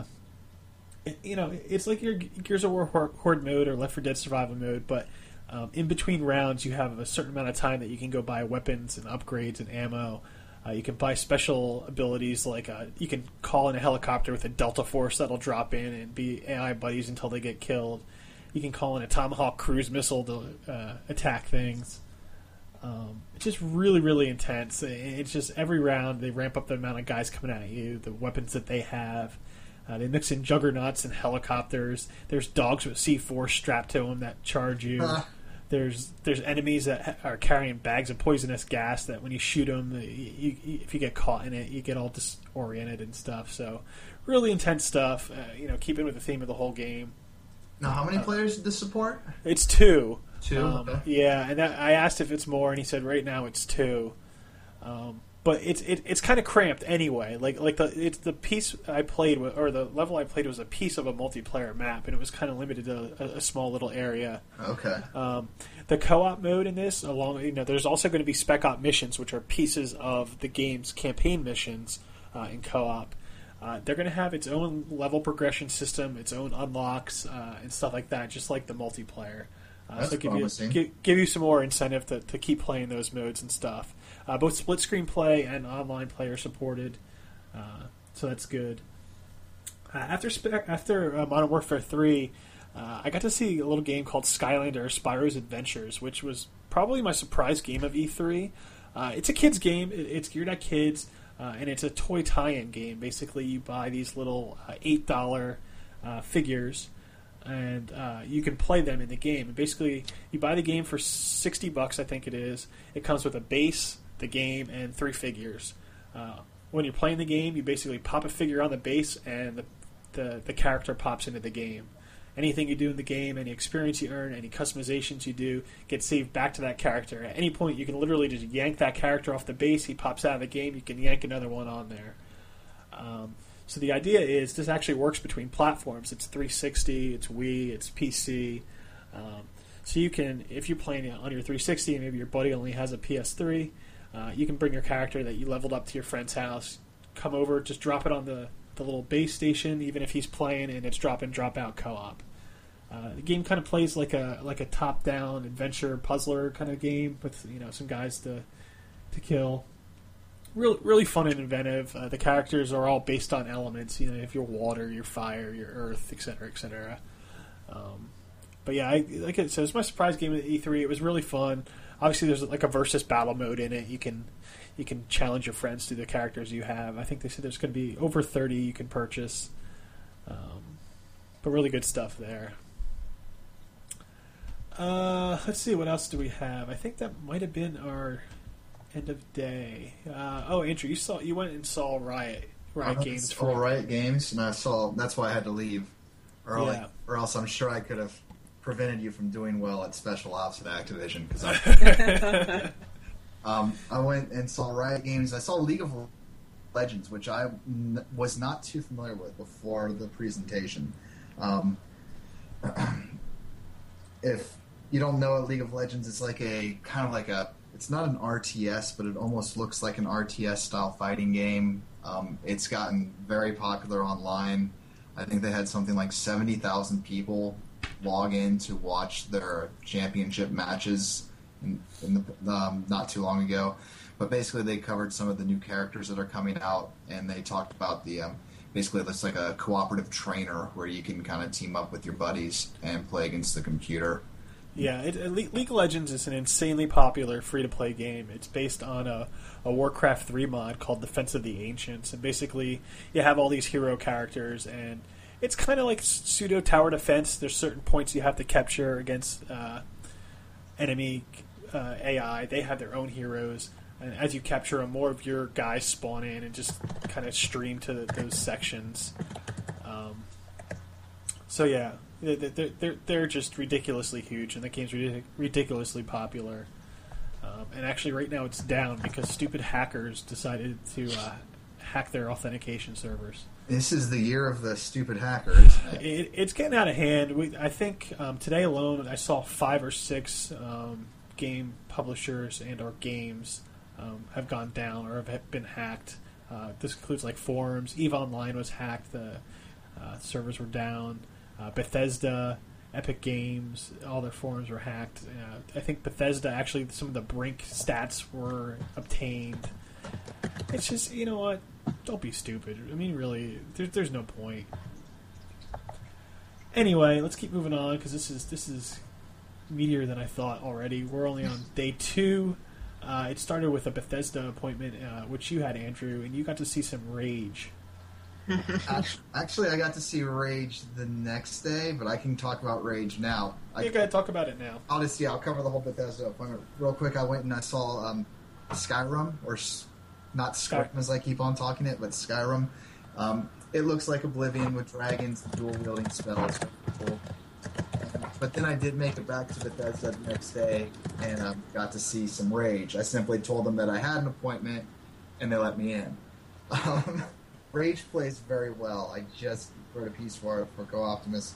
it's like your Gears of War Horde mode or Left 4 Dead survival mode, but in between rounds, you have a certain amount of time that you can go buy weapons and upgrades and ammo. You can buy special abilities, like you can call in a helicopter with a Delta Force that'll drop in and be AI buddies until they get killed. You can call in a Tomahawk cruise missile to attack things. It's just really, really intense. It's just every round they ramp up the amount of guys coming at you, the weapons that they have. They mix in juggernauts and helicopters. There's dogs with C4 strapped to them that charge you. There's enemies that are carrying bags of poisonous gas that when you shoot them, if you get caught in it, you get all disoriented and stuff. So really intense stuff, keeping with the theme of the whole game. Now, how many players did this support? It's 2. 2? Okay. Yeah, and I asked if it's more, and he said right now it's 2. But it's kind of cramped anyway. Like the piece I played with, or the level I played was a piece of a multiplayer map, and it was kind of limited to a small little area. Okay. The co-op mode in this, there's also going to be Spec Op missions, which are pieces of the game's campaign missions in co-op. They're going to have its own level progression system, its own unlocks, and stuff like that, just like the multiplayer. That's so promising. give you some more incentive to keep playing those modes and stuff. Both split screen play and online play are supported, so that's good. After Modern Warfare 3, I got to see a little game called Skylander Spyro's Adventures, which was probably my surprise game of E3. It's a kids game. It's geared at kids, and it's a toy tie-in game. Basically, you buy these little $8 figures, and you can play them in the game. And basically, you buy the game for $60, I think it is. It comes with a base, the game, and 3 figures. When you're playing the game, you basically pop a figure on the base, and the character pops into the game. Anything you do in the game, any experience you earn, any customizations you do, get saved back to that character. At any point, you can literally just yank that character off the base. He pops out of the game. You can yank another one on there. So the idea is this actually works between platforms. It's 360, it's Wii, it's PC. So you can, if you're playing it on your 360 and maybe your buddy only has a PS3, you can bring your character that you leveled up to your friend's house, come over, just drop it on the little base station, even if he's playing, and it's drop in, drop out co-op. The game kind of plays like a top-down adventure puzzler kind of game with some guys to kill. Really fun and inventive. The characters are all based on elements. If you're water, your fire, your earth, etc., etc. But yeah, like I said, it's my surprise game at E3. It was really fun. Obviously, there's like a versus battle mode in it. You can challenge your friends through the characters you have. I think they said there's going to be over 30 you can purchase. But really good stuff there. Let's see, what else do we have? I think that might have been our end of day. Andrew, you went and saw Riot Games. Saw Riot Games, and that's why I had to leave early, or else I'm sure I could have prevented you from doing well at Special Ops at Activision. Because I went and saw Riot Games. I saw League of Legends, which I was not too familiar with before the presentation. If you don't know what League of Legends is, like it's not an RTS, but it almost looks like an RTS style fighting game. It's gotten very popular online. I think they had something like 70,000 people log in to watch their championship matches in not too long ago. But basically, they covered some of the new characters that are coming out, and they talked about basically it's like a cooperative trainer where you can kind of team up with your buddies and play against the computer. Yeah, League of Legends is an insanely popular free-to-play game. It's based on a Warcraft 3 mod called Defense of the Ancients, and basically you have all these hero characters, and it's kind of like pseudo tower defense. There's certain points you have to capture against enemy AI. They have their own heroes, and as you capture them, more of your guys spawn in and just kind of stream to those sections. So yeah, they're just ridiculously huge, and the game's ridiculously popular. And actually, right now it's down because stupid hackers decided to hack their authentication servers. This is the year of the stupid hackers. It's getting out of hand. I think today alone I saw 5 or 6 game publishers and or games have gone down or have been hacked. This includes like forums. EVE Online was hacked. The servers were down. Bethesda, Epic Games, all their forums were hacked. I think Bethesda, actually, some of the Brink stats were obtained. It's just, you know what? Don't be stupid. I mean, really, there's no point. Anyway, let's keep moving on because this is meatier than I thought already. We're only on day 2. It started with a Bethesda appointment, which you had, Andrew, and you got to see some Rage. Actually, I got to see Rage the next day, but I can talk about Rage now. You gotta talk about it now. I'll cover the whole Bethesda appointment real quick. I went and I saw Skyrim, or not Skyrim as I keep on talking it, but Skyrim. It looks like Oblivion with dragons, dual wielding spells. Cool. But then I did make it back to Bethesda the next day and got to see some Rage. I simply told them that I had an appointment, and they let me in. Rage plays very well. I just wrote a piece for it for Co-Optimist.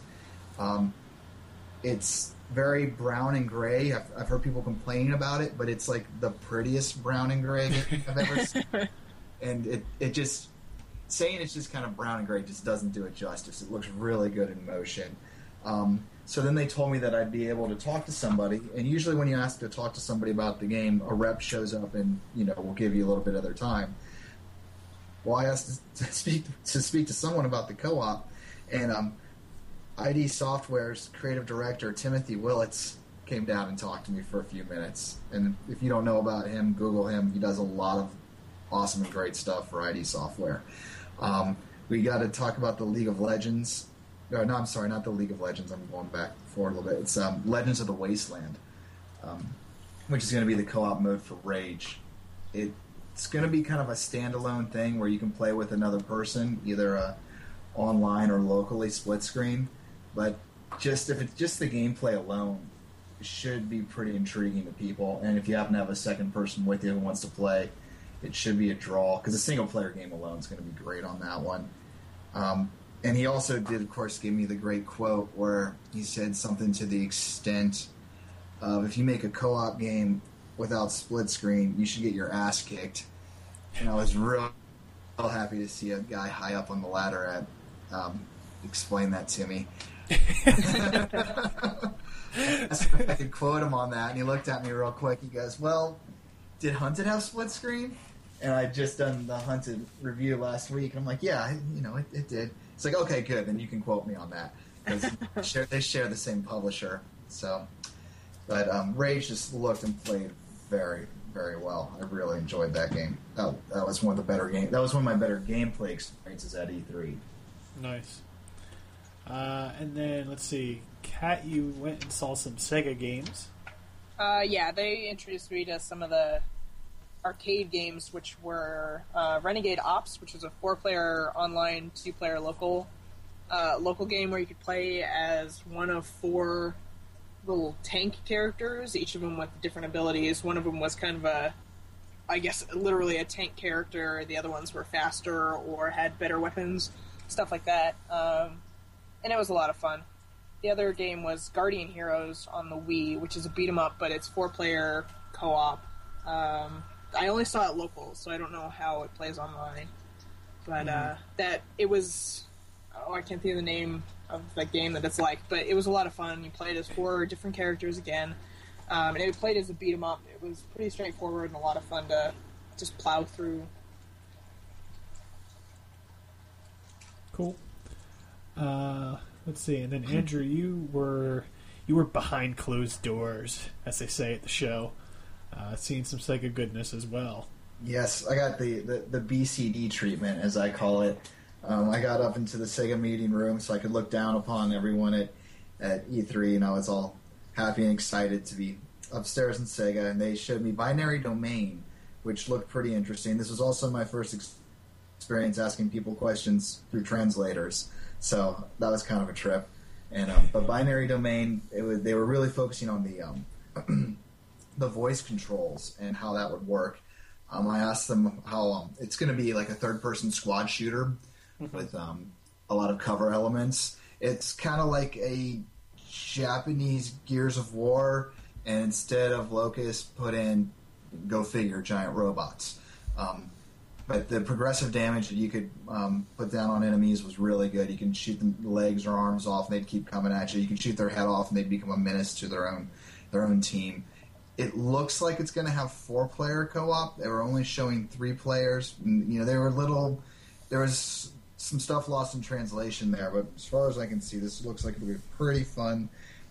It's very brown and gray. I've heard people complaining about it, but it's like the prettiest brown and gray game I've ever seen. And it just, saying it's just kind of brown and gray just doesn't do it justice. It looks really good in motion. So then they told me that I'd be able to talk to somebody, and usually when you ask to talk to somebody about the game, a rep shows up and will give you a little bit of their time. Well, I asked to speak to someone about the co-op, and ID Software's creative director Timothy Willits came down and talked to me for a few minutes. And if you don't know about him, Google him. He does a lot of awesome and great stuff for ID Software. We got to talk about the League of Legends. No, I'm sorry, not the League of Legends. I'm going back forward a little bit. It's Legends of the Wasteland, which is going to be the co-op mode for Rage. It's going to be kind of a standalone thing where you can play with another person, either online or locally, split screen. But if it's just the gameplay alone, it should be pretty intriguing to people. And if you happen to have a second person with you who wants to play, it should be a draw, because a single-player game alone is going to be great on that one. And he also did, of course, give me the great quote where he said something to the extent of, if you make a co-op game without split screen, you should get your ass kicked. And I was real happy to see a guy high up on the ladder explain that to me. I could quote him on that, and he looked at me real quick. He goes, "Well, did Hunted have split screen?" And I'd just done the Hunted review last week, and I'm like, "Yeah, it did." It's like, "Okay, good, then you can quote me on that," because they share the same publisher. So, but Rage just looked and played very, very well. I really enjoyed that game. That was one of the better games. That was one of my better gameplay experiences at E3. Nice. And then, let's see, Kat, you went and saw some Sega games. Yeah, they introduced me to some of the arcade games, which were Renegade Ops, which was a 4-player online, 2-player local game where you could play as one of 4 little tank characters, each of them with different abilities. One of them was kind of literally a tank character. The other ones were faster or had better weapons, stuff like that. And it was a lot of fun. The other game was Guardian Heroes on the Wii, which is a beat-em-up, but it's 4-player co-op. I only saw it local, so I don't know how it plays online. But it was... Oh, I can't think of the name of the game that it's like, but it was a lot of fun. You played as 4 different characters again, and it played as a beat-em-up. It was pretty straightforward and a lot of fun to just plow through. Cool. Let's see, and then Andrew, you were behind closed doors, as they say at the show, seeing some Sega goodness as well. Yes, I got the BCD treatment, as I call it. I got up into the Sega meeting room so I could look down upon everyone at E3, and I was all happy and excited to be upstairs in Sega, and they showed me Binary Domain, which looked pretty interesting. This was also my first experience asking people questions through translators, so that was kind of a trip. And but Binary Domain, they were really focusing on the the voice controls and how that would work. I asked them how it's going to be like a third-person squad shooter with a lot of cover elements. It's kind of like a Japanese Gears of War, and instead of Locust, put in, go figure, giant robots. But the progressive damage that you could put down on enemies was really good. You can shoot the legs or arms off, and they'd keep coming at you. You can shoot their head off, and they'd become a menace to their own team. It looks like it's going to have 4-player co-op. They were only showing 3 players. There was some stuff lost in translation there, but as far as I can see, this looks like it'll be a pretty fun,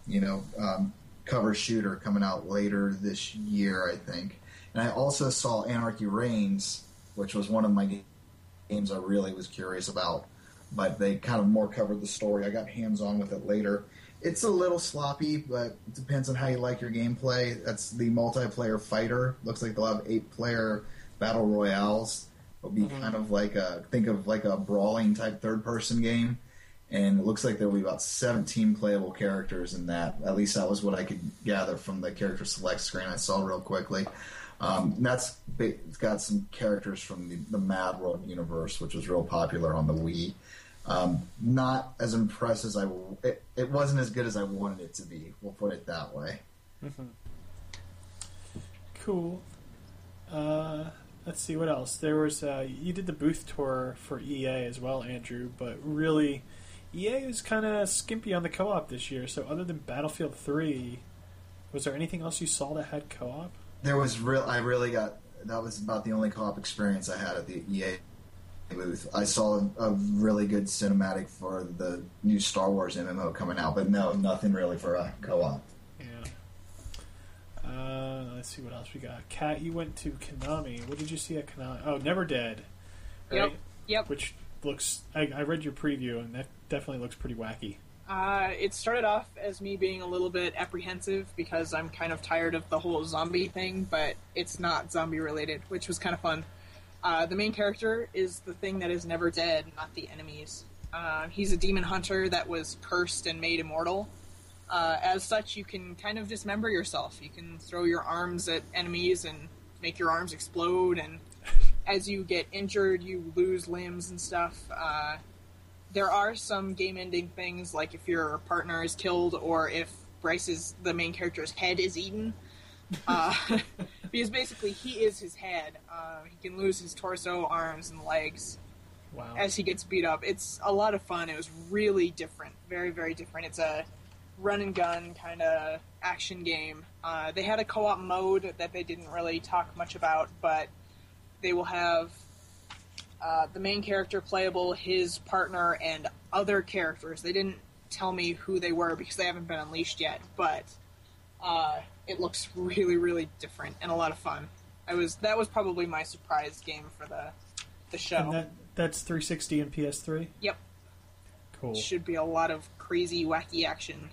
cover shooter coming out later this year, I think. And I also saw Anarchy Reigns, which was one of my games I really was curious about, but they kind of more covered the story. I got hands-on with it later. It's a little sloppy, but it depends on how you like your gameplay. That's the multiplayer fighter. Looks like they'll have 8-player battle royales. It'll be kind of like a brawling type third-person game, and it looks like there will be about 17 playable characters in that. At least that was what I could gather from the character select screen I saw real quickly. It's got some characters from the Mad World universe, which was real popular on the Wii. Not as impressed as it wasn't as good as I wanted it to be. We'll put it that way. Cool. Let's see what else. There was you did the booth tour for EA as well, Andrew. But really, EA was kind of skimpy on the co-op this year, so other than Battlefield 3, was there anything else you saw that had co-op? There was that was about the only co-op experience I had at the EA booth. I saw a really good cinematic for the new Star Wars MMO coming out, but no, nothing really for a co-op. Yeah. Let's see what else we got. Kat, you went to Konami. What did you see at Konami? Oh, Never Dead. Right? Yep. Which looks... I read your preview, and that definitely looks pretty wacky. It started off as me being a little bit apprehensive because I'm kind of tired of the whole zombie thing, but it's not zombie related, which was kind of fun. The main character is the thing that is never dead, not the enemies. He's a demon hunter that was cursed and made immortal. As such, you can kind of dismember yourself. You can throw your arms at enemies and make your arms explode, and as you get injured, you lose limbs and stuff. There are some game-ending things, like if your partner is killed or if the main character's head is eaten. Because basically he is his head. He can lose his torso, arms, and legs as he gets beat up. It's a lot of fun. It was really different. Very, very different. It's a run-and-gun kind of action game. They had a co-op mode that they didn't really talk much about, but they will have the main character playable, his partner, and other characters. They didn't tell me who they were because they haven't been unleashed yet, but it looks really, really different and a lot of fun. That was probably my surprise game for the show. And that's 360 and PS3? Yep. Cool. Should be a lot of crazy, wacky action.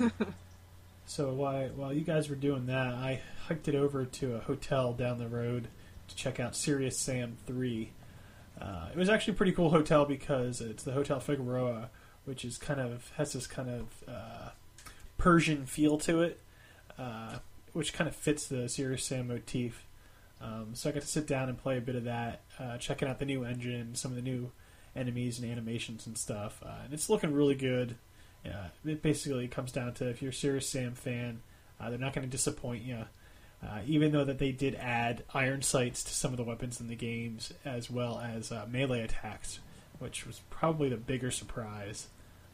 So while you guys were doing that, I hiked it over to a hotel down the road to check out Serious Sam 3. It was actually a pretty cool hotel because it's the Hotel Figueroa, which is has this kind of Persian feel to it, which kind of fits the Serious Sam motif. So I got to sit down and play a bit of that, checking out the new engine, some of the new enemies and animations and stuff, and it's looking really good. It basically comes down to, if you're a Serious Sam fan, they're not going to disappoint you. Even though that they did add iron sights to some of the weapons in the games, as well as melee attacks, which was probably the bigger surprise.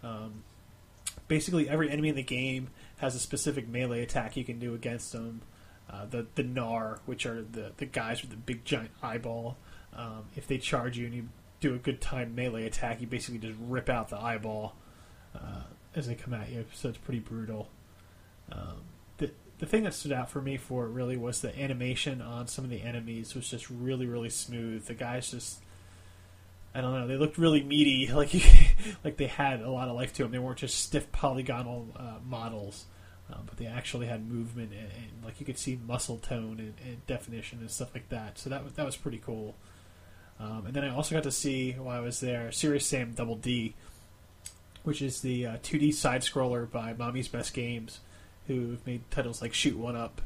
Basically, every enemy in the game has a specific melee attack you can do against them. The Gnar, which are the guys with the big giant eyeball. If they charge you and you do a good timed melee attack, you basically just rip out the eyeball as they come at you, so it's pretty brutal. The thing that stood out for me for it really was the animation on some of the enemies was just really, really smooth. The guys just, I don't know, they looked really meaty, like they had a lot of life to them. They weren't just stiff polygonal models, but they actually had movement and like you could see muscle tone and definition and stuff like that. So that was pretty cool. And then I also got to see, while I was there, Serious Sam Double D, which is the 2D side-scroller by Mommy's Best Games, who've made titles like Shoot 'One Up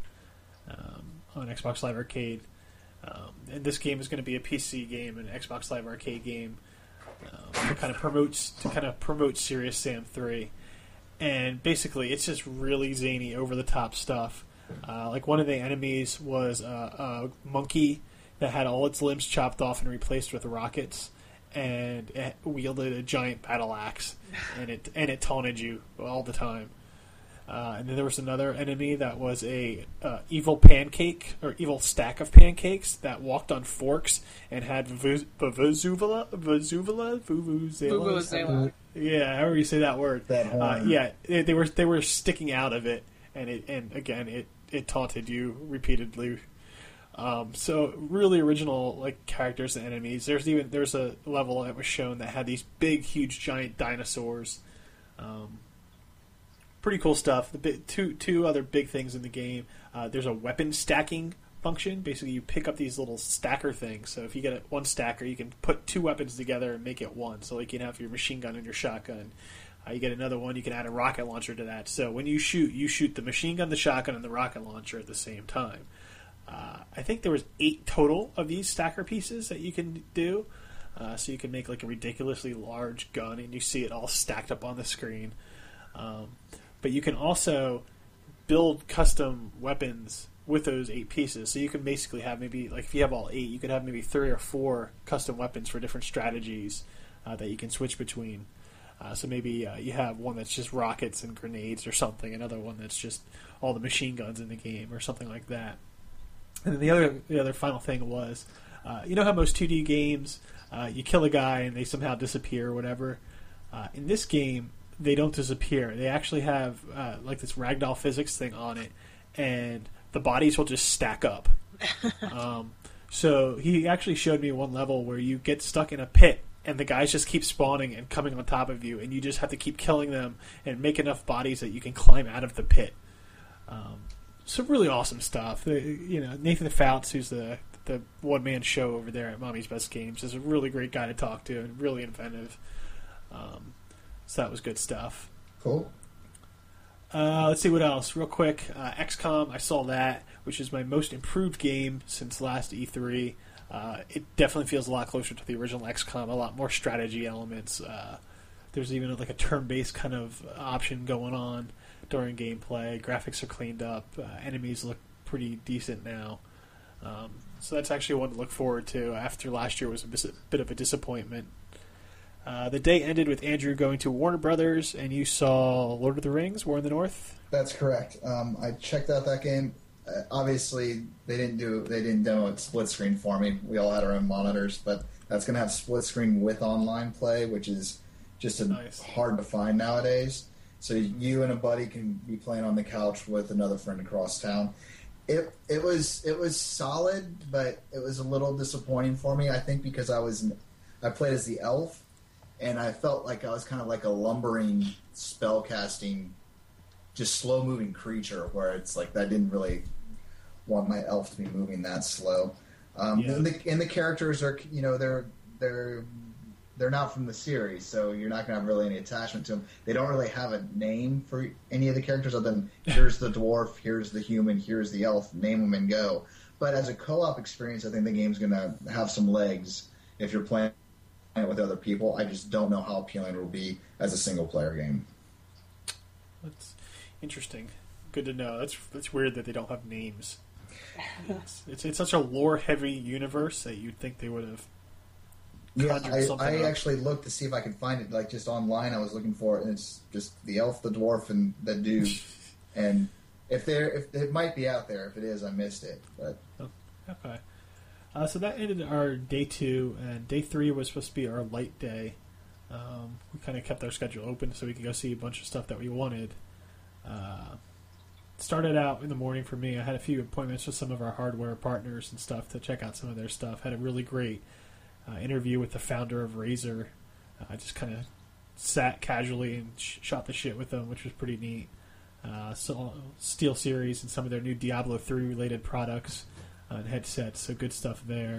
on Xbox Live Arcade. And this game is going to be a PC game, an Xbox Live Arcade game, to kind of promote Serious Sam 3. And basically, it's just really zany, over-the-top stuff. Like one of the enemies was a monkey that had all its limbs chopped off and replaced with rockets, and it wielded a giant battle axe, and it taunted you all the time. And then there was another enemy that was a evil pancake, or evil stack of pancakes that walked on forks and had vuvuzela. Yeah, however you say that word. They were sticking out of it, and it taunted you repeatedly. So really original like characters and enemies. There's a level that was shown that had these big, huge, giant dinosaurs. Pretty cool stuff. Two other big things in the game. There's a weapon stacking function. Basically, you pick up these little stacker things. So if you get one stacker, you can put two weapons together and make it one. So like you can have your machine gun and your shotgun. You get another one, you can add a rocket launcher to that. So when you shoot the machine gun, the shotgun, and the rocket launcher at the same time. I think there was 8 total of these stacker pieces that you can do. So you can make like a ridiculously large gun, and you see it all stacked up on the screen. But you can also build custom weapons with those 8 pieces. So you can basically have maybe, like if you have all 8, you could have maybe 3 or 4 custom weapons for different strategies that you can switch between. So maybe you have one that's just rockets and grenades or something, another one that's just all the machine guns in the game or something like that. And then the other final thing was, you know how most 2D games, you kill a guy and they somehow disappear or whatever? In this game, they don't disappear. They actually have like this ragdoll physics thing on it, and the bodies will just stack up. So he actually showed me one level where you get stuck in a pit, and the guys just keep spawning and coming on top of you, and you just have to keep killing them and make enough bodies that you can climb out of the pit. So really awesome stuff. Nathan Fouts, who's the one-man show over there at Mommy's Best Games, is a really great guy to talk to and really inventive. So that was good stuff. Cool. Let's see what else. Real quick, XCOM, I saw that, which is my most improved game since last E3. It definitely feels a lot closer to the original XCOM, a lot more strategy elements. There's even like a turn-based kind of option going on during gameplay. Graphics are cleaned up. Enemies look pretty decent now. So that's actually one to look forward to after last year was a bit of a disappointment. The day ended with Andrew going to Warner Brothers, and you saw Lord of the Rings, War in the North? That's correct. I checked out that game. Obviously, they didn't demo it split screen for me. We all had our own monitors, but that's going to have split screen with online play, which is just hard to find nowadays. So you and a buddy can be playing on the couch with another friend across town. It was solid, but it was a little disappointing for me. I think because I played as the elf, and I felt like I was kind of like a lumbering, spellcasting, just slow-moving creature, where it's like I didn't really want my elf to be moving that slow. And the characters are, they're not from the series, so you're not going to have really any attachment to them. They don't really have a name for any of the characters other than here's the dwarf, here's the human, here's the elf, name them and go. But as a co-op experience, I think the game's going to have some legs if you're playing it with other people. I just don't know how appealing it will be as a single-player game. That's interesting. Good to know. That's weird that they don't have names. It's such a lore-heavy universe that you'd think they would have. Yeah, I actually looked to see if I could find it, like just online. I was looking for it, and it's just the elf, the dwarf, and the dude. And if it might be out there, if it is, I missed it. But okay. So that ended our day 2, and day 3 was supposed to be our light day. We kind of kept our schedule open so we could go see a bunch of stuff that we wanted. Started out in the morning for me. I had a few appointments with some of our hardware partners and stuff to check out some of their stuff. Had a really great interview with the founder of Razer. I just kind of sat casually and shot the shit with them, which was pretty neat. So Steel Series and some of their new Diablo 3 related products and headsets, so good stuff there.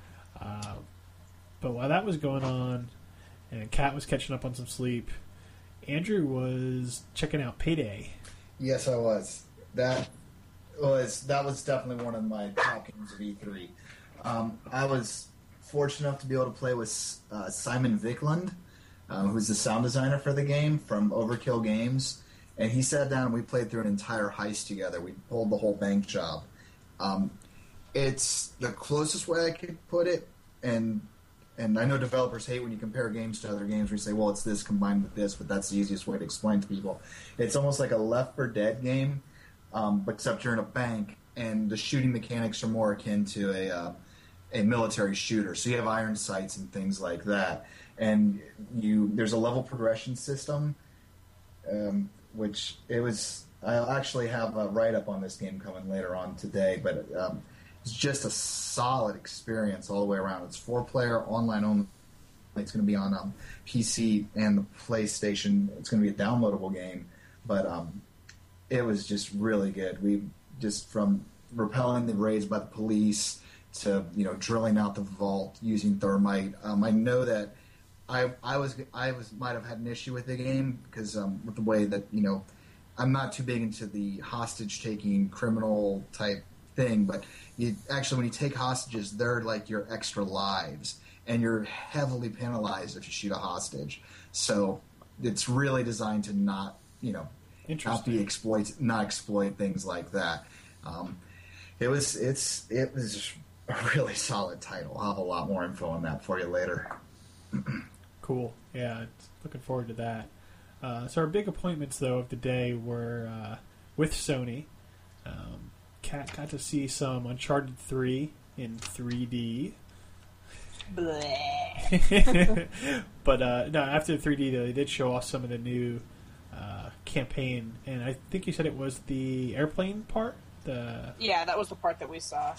But while that was going on and Kat was catching up on some sleep, Andrew was checking out Payday. Yes, I was. That was definitely one of my top games of E3. I was fortunate enough to be able to play with Simon Viklund, who's the sound designer for the game from Overkill Games, and he sat down and we played through an entire heist together. We pulled the whole bank job. It's the closest way I could put it, and I know developers hate when you compare games to other games where you say, well, it's this combined with this, but that's the easiest way to explain to people. It's almost like a Left 4 Dead game, but except you're in a bank, and the shooting mechanics are more akin to a military shooter. So you have iron sights and things like that. And there's a level progression system, which I'll actually have a write-up on this game coming later on today, but it's just a solid experience all the way around. It's 4-player, online only. It's going to be on PC and the PlayStation. It's going to be a downloadable game, but it was just really good. We just from repelling the raids by the police to drilling out the vault using thermite. I know that I might have had an issue with the game because with the way that I'm not too big into the hostage taking criminal type thing, but when you take hostages, they're like your extra lives, and you're heavily penalized if you shoot a hostage. So it's really designed to not exploit things like that. It was a really solid title. I'll have a lot more info on that for you later. Cool. Yeah, looking forward to that. So our big appointments, though, of the day were with Sony. Kat got to see some Uncharted 3 in 3D. But no, after the 3D, though, they did show off some of the new campaign, and I think you said it was the airplane part. Yeah, that was the part that we saw.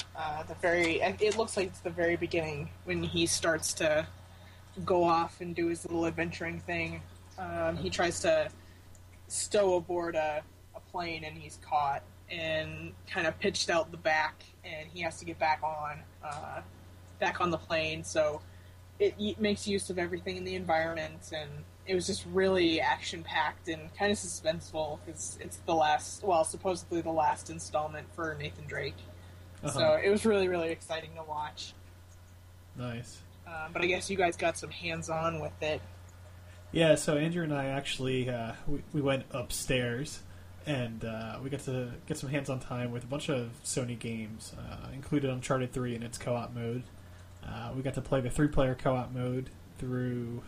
It looks like it's the very beginning when he starts to go off and do his little adventuring thing. He tries to stow aboard a plane, and he's caught and kind of pitched out the back, and he has to get back on the plane. So it makes use of everything in the environment, and it was just really action-packed and kind of suspenseful because it's supposedly the last installment for Nathan Drake. Uh-huh. So it was really, really exciting to watch. Nice. But I guess you guys got some hands-on with it. Yeah, so Andrew and I actually we went upstairs and we got to get some hands-on time with a bunch of Sony games, included Uncharted 3 in its co-op mode. We got to play the 3-player co-op mode through...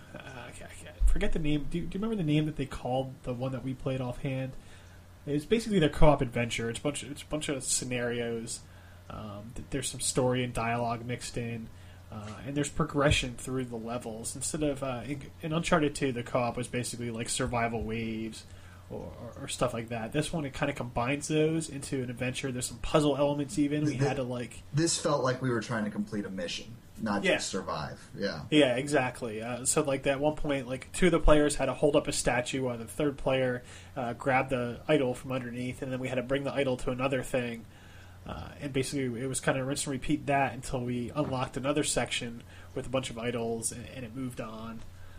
I forget the name. Do you remember the name that they called the one that we played offhand? It's basically their co-op adventure. It's a bunch of scenarios. There's some story and dialogue mixed in. And there's progression through the levels. Instead of in Uncharted 2, the co-op was basically like survival waves or stuff like that. This one, it kind of combines those into an adventure. There's some puzzle elements even. We had to like... This felt like we were trying to complete a mission, not just survive. Yeah. Yeah, exactly. So like at one point, like 2 of the players had to hold up a statue while the 3rd player grabbed the idol from underneath, and then we had to bring the idol to another thing. And basically, it was kind of rinse and repeat that until we unlocked another section with a bunch of idols, and it moved on.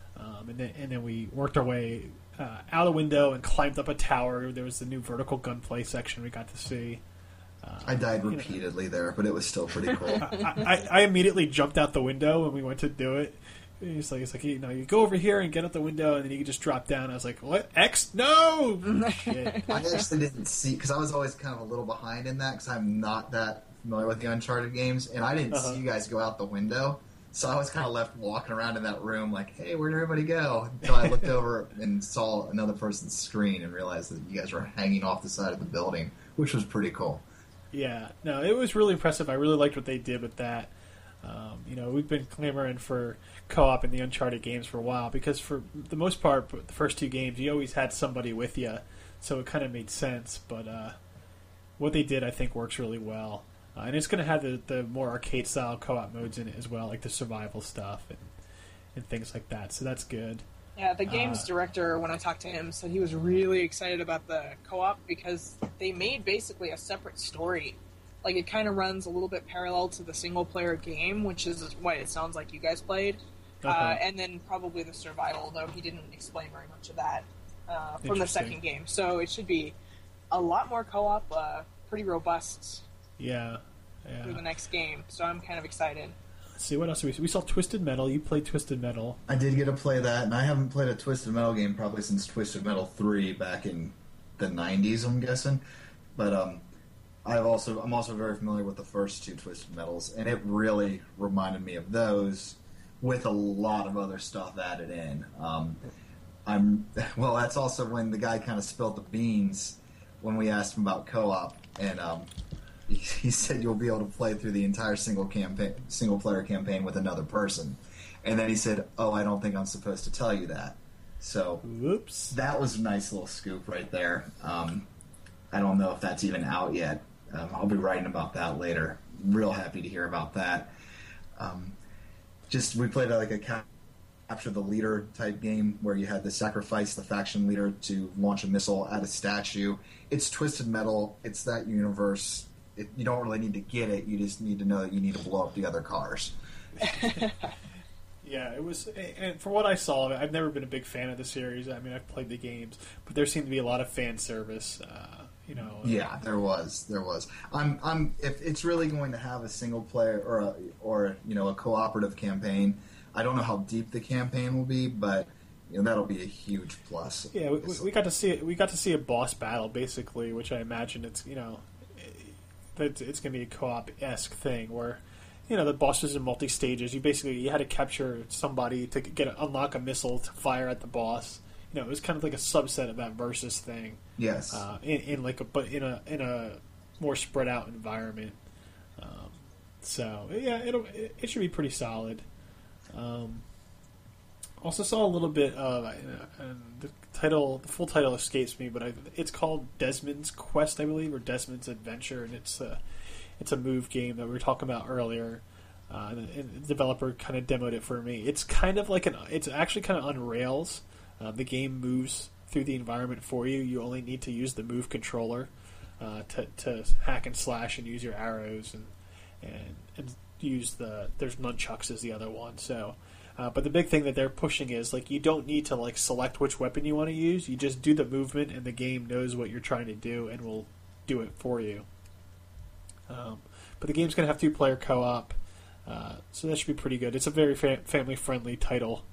And then we worked our way out a window and climbed up a tower. There was the new vertical gunplay section we got to see. I died repeatedly there, but it was still pretty cool. I immediately jumped out the window when we went to do it. It's like you go over here and get out the window, and then you can just drop down. I was like, what? X? No! Shit. I actually didn't see, because I was always kind of a little behind in that, because I'm not that familiar with the Uncharted games, and I didn't see you guys go out the window, so I was kind of left walking around in that room like, hey, where'd everybody go? Until I looked over and saw another person's screen and realized that you guys were hanging off the side of the building, which was pretty cool. Yeah, no, it was really impressive. I really liked what they did with that. We've been clamoring for co-op in the Uncharted games for a while because for the most part, the first 2 games, you always had somebody with you, so it kind of made sense. But what they did, I think, works really well. And it's going to have the more arcade-style co-op modes in it as well, like the survival stuff and things like that, so that's good. Yeah, the games director, when I talked to him, said he was really excited about the co-op because they made basically a separate story. Like, it kind of runs a little bit parallel to the single-player game, which is what it sounds like you guys played. And then probably the survival, though he didn't explain very much of that from the second game. So it should be a lot more co-op, pretty robust through the next game. So I'm kind of excited. Let's see, what else we saw? Twisted Metal. You played Twisted Metal. I did get to play that, and I haven't played a Twisted Metal game probably since Twisted Metal 3 back in the 90s, I'm guessing. But I'm also very familiar with the first 2 Twisted Metals, and it really reminded me of those with a lot of other stuff added in. That's also when the guy kind of spilled the beans when we asked him about co-op, and he said you'll be able to play through the entire single player campaign with another person, and then he said, "Oh, I don't think I'm supposed to tell you that." So, whoops, that was a nice little scoop right there. I don't know if that's even out yet. I'll be writing about that later. Real happy to hear about that. We played like a capture the leader type game where you had to sacrifice the faction leader to launch a missile at a statue. It's Twisted Metal. It's that universe. You don't really need to get it. You just need to know that you need to blow up the other cars. Yeah, it was. And from what I saw of it, I've never been a big fan of the series. I mean, I've played the games, but there seemed to be a lot of fan service. Yeah, there was. If it's really going to have a single player or a cooperative campaign, I don't know how deep the campaign will be, but that'll be a huge plus. Yeah, we got to see it. We got to see a boss battle basically, which I imagine it's going to be a co-op-esque thing where the bosses in multi-stages. You had to capture somebody to unlock a missile to fire at the boss. It was kind of like a subset of that Versus thing. Yes. In a more spread out environment. So yeah, it should be pretty solid. Also saw a little bit of the full title escapes me, but it's called Desmond's Quest, I believe, or Desmond's Adventure, and it's a move game that we were talking about earlier. And the developer kind of demoed it for me. It's kind of like it's actually kind of on rails. The game moves through the environment for you. You only need to use the move controller to hack and slash and use your arrows and use there's nunchucks is the other one. So, but the big thing that they're pushing is you don't need to select which weapon you want to use. You just do the movement, and the game knows what you're trying to do and will do it for you. But the game's going to have 2-player co-op, so that should be pretty good. It's a very family-friendly title.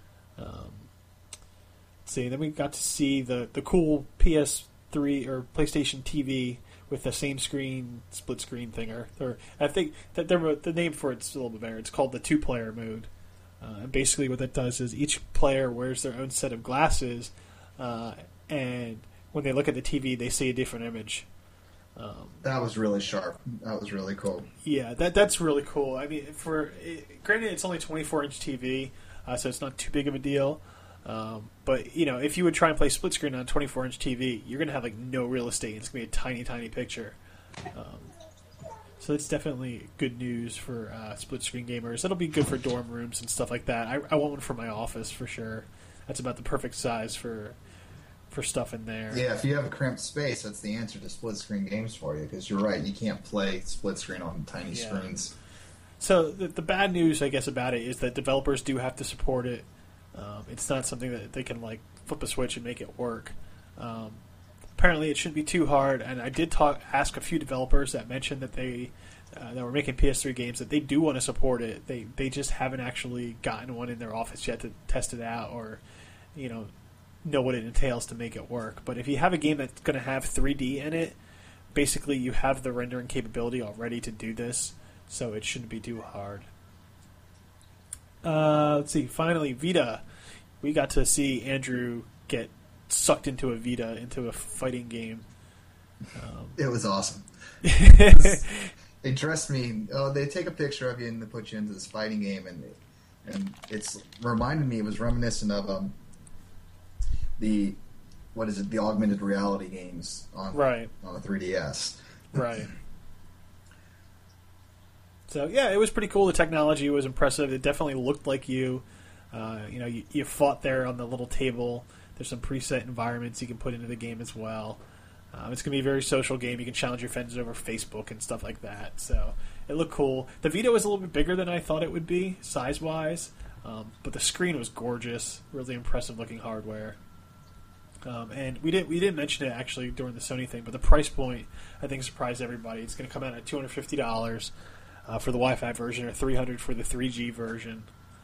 Then we got to see the cool PS3 or PlayStation TV with the same screen, split screen thing. Or I think that the name for it's a little bit better. It's called the 2-player mode. And basically what that does is each player wears their own set of glasses, and when they look at the TV, they see a different image. That was really sharp. That was really cool. Yeah, that's really cool. I mean, granted, it's only 24-inch TV, so it's not too big of a deal. But if you would try and play split screen on a 24-inch TV, you're going to have no real estate. It's going to be a tiny, tiny picture. So it's definitely good news for split screen gamers. It'll be good for dorm rooms and stuff like that. I want one for my office for sure. That's about the perfect size for stuff in there. Yeah, if you have a cramped space, that's the answer to split screen games for you. Because you're right, you can't play split screen on tiny screens. So the bad news, I guess, about it is that developers do have to support it. It's not something that they can flip a switch and make it work. Apparently, it shouldn't be too hard. And I did ask a few developers that mentioned that that were making PS3 games that they do want to support it. They just haven't actually gotten one in their office yet to test it out or know what it entails to make it work. But if you have a game that's going to have 3D in it, basically you have the rendering capability already to do this, so it shouldn't be too hard. Let's see. Finally, Vita. We got to see Andrew get sucked into a fighting game. It was awesome. They dressed me. They take a picture of you and they put you into this fighting game, and it's reminded me. It was reminiscent of the augmented reality games on the 3DS. Right. So yeah, it was pretty cool. The technology was impressive. It definitely looked like you. You fought there on the little table. There's some preset environments you can put into the game as well. It's going to be a very social game. You can challenge your friends over Facebook and stuff like that. So it looked cool. The Vita was a little bit bigger than I thought it would be, size-wise. But the screen was gorgeous. Really impressive-looking hardware. And we didn't mention it actually during the Sony thing, but the price point I think surprised everybody. It's going to come out at $250 for the Wi-Fi version, or $300 for the 3G version.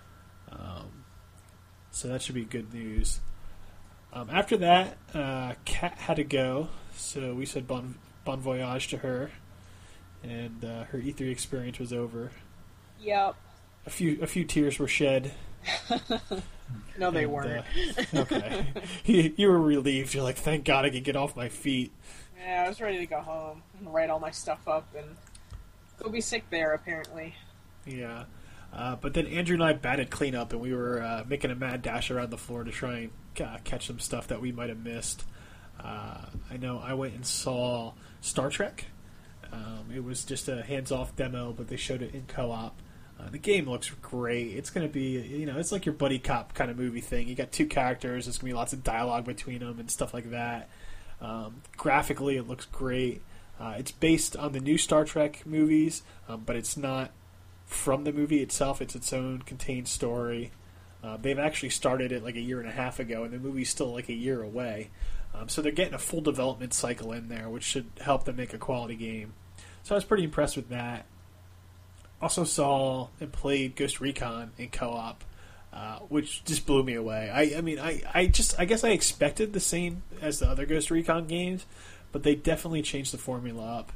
So that should be good news. After that, Kat had to go, so we said bon voyage to her, and her E3 experience was over. Yep. A few tears were shed. No, they weren't. Okay. You were relieved. You're like, thank God I can get off my feet. Yeah, I was ready to go home and write all my stuff up and go be sick there, apparently. Yeah. But then Andrew and I batted cleanup, and we were making a mad dash around the floor to try and catch some stuff that we might have missed. I know I went and saw Star Trek. It was just a hands-off demo, but they showed it in co-op. The game looks great. It's going to be, it's like your buddy cop kind of movie thing. You got two characters. There's going to be lots of dialogue between them and stuff like that. Graphically, it looks great. It's based on the new Star Trek movies, but it's not from the movie itself. It's its own contained story. They've actually started it like a year and a half ago, and the movie's still like a year away. So they're getting a full development cycle in there, which should help them make a quality game. So I was pretty impressed with that. Also saw and played Ghost Recon in co-op, which just blew me away. I guess I expected the same as the other Ghost Recon games, but they definitely changed the formula up.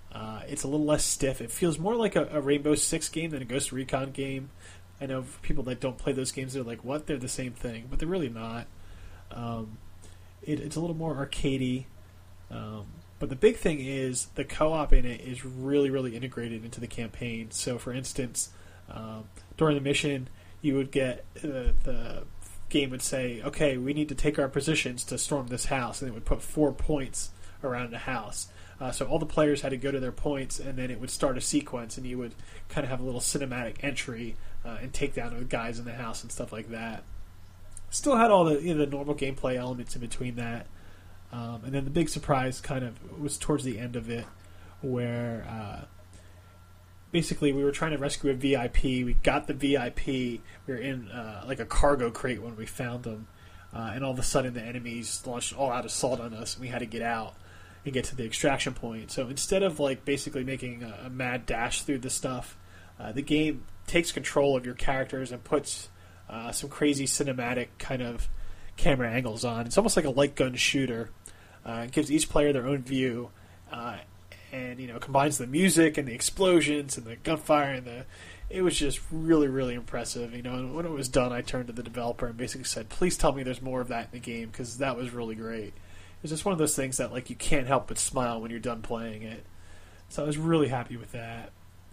It's a little less stiff. It feels more like a Rainbow Six game than a Ghost Recon game. I know for people that don't play those games, they're like, what? They're the same thing. But they're really not. It's a little more arcadey. But the big thing is the co-op in it is really, really integrated into the campaign. So, for instance, during the mission, you would get the game would say, okay, we need to take our positions to storm this house. And it would put 4 points around the house. So all the players had to go to their points, and then it would start a sequence, and you would kind of have a little cinematic entry and take down the guys in the house and stuff like that. Still had all the the normal gameplay elements in between that. And then the big surprise kind of was towards the end of it, where basically we were trying to rescue a VIP. We got the VIP. We were in like a cargo crate when we found them. And all of a sudden the enemies launched all-out assault on us, and we had to get out and get to the extraction point. So instead of like basically making a mad dash through the stuff, the game takes control of your characters and puts some crazy cinematic kind of camera angles on. It's almost like a light gun shooter. It gives each player their own view, and combines the music and the explosions and the gunfire and it was just really, really impressive. And when it was done, I turned to the developer and basically said, "Please tell me there's more of that in the game, because that was really great." It's just one of those things that like you can't help but smile when you're done playing it. So I was really happy with that.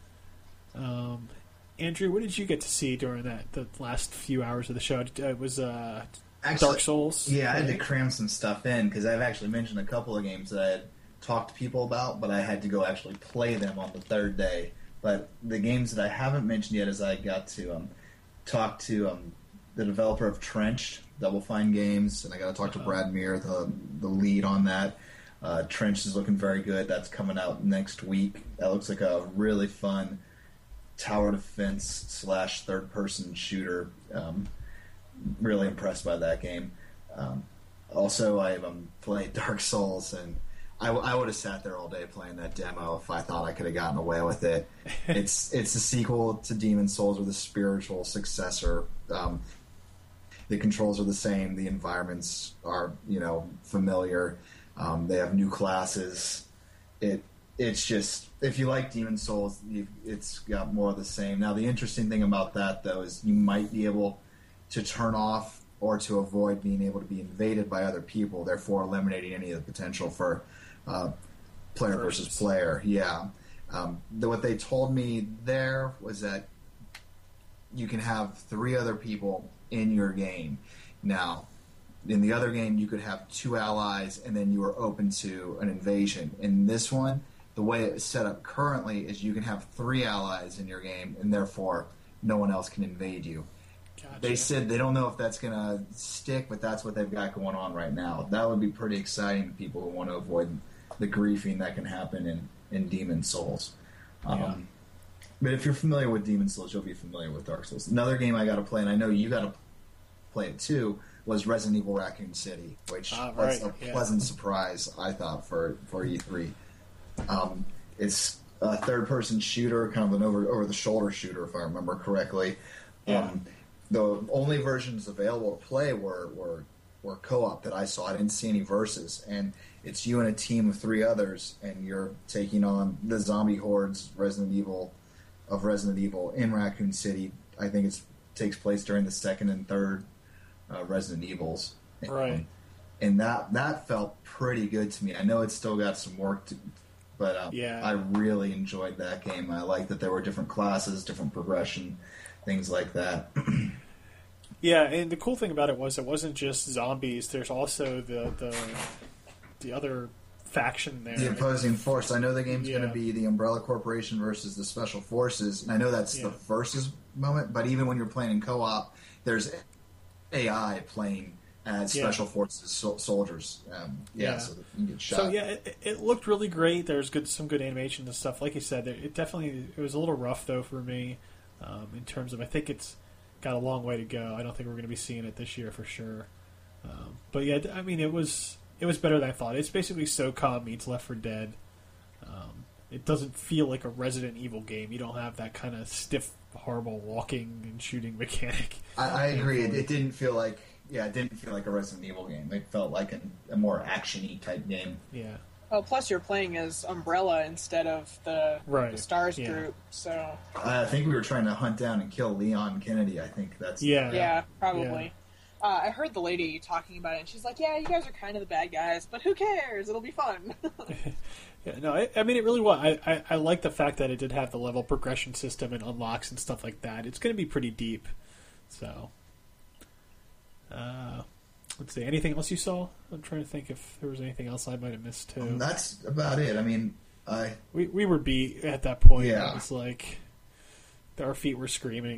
Andrew, what did you get to see during the last few hours of the show? It was Actually, Dark Souls. Yeah, I had to cram some stuff in because I've actually mentioned a couple of games that I had talked to people about, but I had to go actually play them on the third day. But the games that I haven't mentioned yet is I got to talk to the developer of Trench, Double Fine Games, and I got to talk to Brad Muir, the lead on that. Trench is looking very good. That's coming out next week. That looks like a really fun tower defense / third-person shooter. Really impressed by that game. Also, I played Dark Souls, and I would have sat there all day playing that demo if I thought I could have gotten away with it. It's a sequel to Demon's Souls with a spiritual successor. The controls are the same. The environments are, familiar. They have new classes. It's just, if you like Demon's Souls, it's got more of the same. Now, the interesting thing about that, though, is you might be able to turn off or to avoid being able to be invaded by other people, therefore eliminating any of the potential for player versus player. Yeah. What they told me there was that you can have 3 other people in your game. Now, in the other game, you could have 2 allies, and then you are open to an invasion. In this one, the way it's set up currently is you can have 3 allies in your game, and therefore no one else can invade you. Gotcha. They said they don't know if that's going to stick, but that's what they've got going on right now. That would be pretty exciting to people who want to avoid the griefing that can happen in Demon's Souls. Yeah. But if you're familiar with Demon's Souls, you'll be familiar with Dark Souls. Another game I got to play, and I know you got to play it too, was Resident Evil Raccoon City, which was a pleasant surprise, I thought, for E3. It's a third-person shooter, kind of an over-the-shoulder shooter, if I remember correctly. Yeah. The only versions available to play were co-op that I saw. I didn't see any versus, and it's you and a team of 3 others, and you're taking on the zombie hordes Resident Evil in Raccoon City. I think it takes place during the 2nd and 3rd Resident Evils. Right. And that felt pretty good to me. I know it's still got some work to, but I really enjoyed that game. I liked that there were different classes, different progression, things like that. Yeah, and the cool thing about it was it wasn't just zombies. There's also the other faction there. The opposing force. I know the game's going to be the Umbrella Corporation versus the Special Forces, and I know that's the versus moment, but even when you're playing in co-op, there's AI playing as Special Forces soldiers. So you can get shot. So, it looked really great. There's some good animation and stuff. Like you said, it was a little rough, though, for me, in terms of, I think it's got a long way to go. I don't think we're going to be seeing it this year for sure. But yeah, I mean, it was better than I thought. It's basically SOCOM meets Left 4 Dead. It doesn't feel like a Resident Evil game. You don't have that kind of stiff, horrible walking and shooting mechanic. I agree. It didn't feel like a Resident Evil game. It felt like a more action-y type game. Yeah. Oh, plus you're playing as Umbrella instead of the Stars group, so... I think we were trying to hunt down and kill Leon Kennedy. I think that's... Yeah, probably. Yeah. I heard the lady talking about it, and she's like, yeah, you guys are kind of the bad guys, but who cares? It'll be fun. I mean, it really was. I like the fact that it did have the level progression system and unlocks and stuff like that. It's going to be pretty deep. So, let's see. Anything else you saw? I'm trying to think if there was anything else I might have missed too. That's about it. I mean, we were beat at that point. Yeah. It was like our feet were screaming.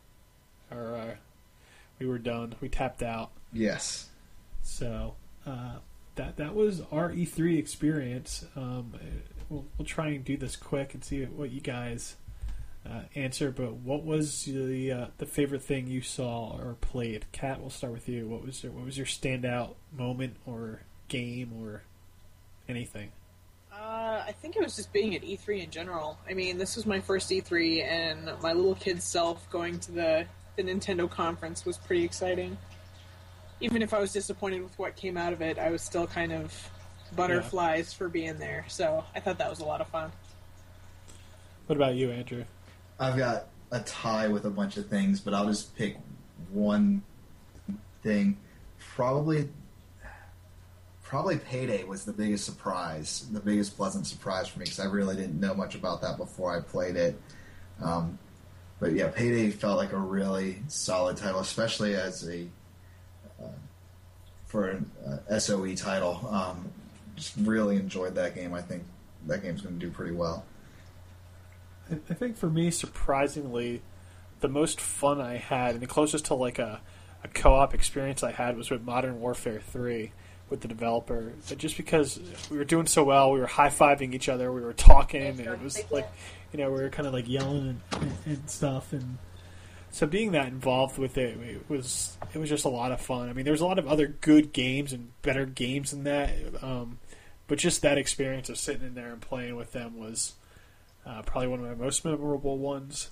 We were done. We tapped out. Yes. So that was our E3 experience. We'll try and do this quick and see what you guys answer. But what was the favorite thing you saw or played? Kat, we'll start with you. What was your standout moment or game or anything? I think it was just being at E3 in general. I mean, this was my first E3, and my little kid self going to the Nintendo conference was pretty exciting. Even if I was disappointed with what came out of it, I was still kind of butterflies for being there. So I thought that was a lot of fun. What about you, Andrew? I've got a tie with a bunch of things, but I'll just pick one thing. Probably Payday was the biggest surprise, the biggest pleasant surprise for me, because I really didn't know much about that before I played it. But yeah, Payday felt like a really solid title, especially as for an SOE title. Just really enjoyed that game. I think that game's going to do pretty well. I think for me, surprisingly, the most fun I had, and the closest to like a co-op experience I had, was with Modern Warfare 3 with the developer. Just because we were doing so well, we were high-fiving each other, we were talking, and it was like, we were kind of like yelling and stuff, and so being that involved with it was just a lot of fun. I mean, there's a lot of other good games and better games than that, but just that experience of sitting in there and playing with them was probably one of my most memorable ones.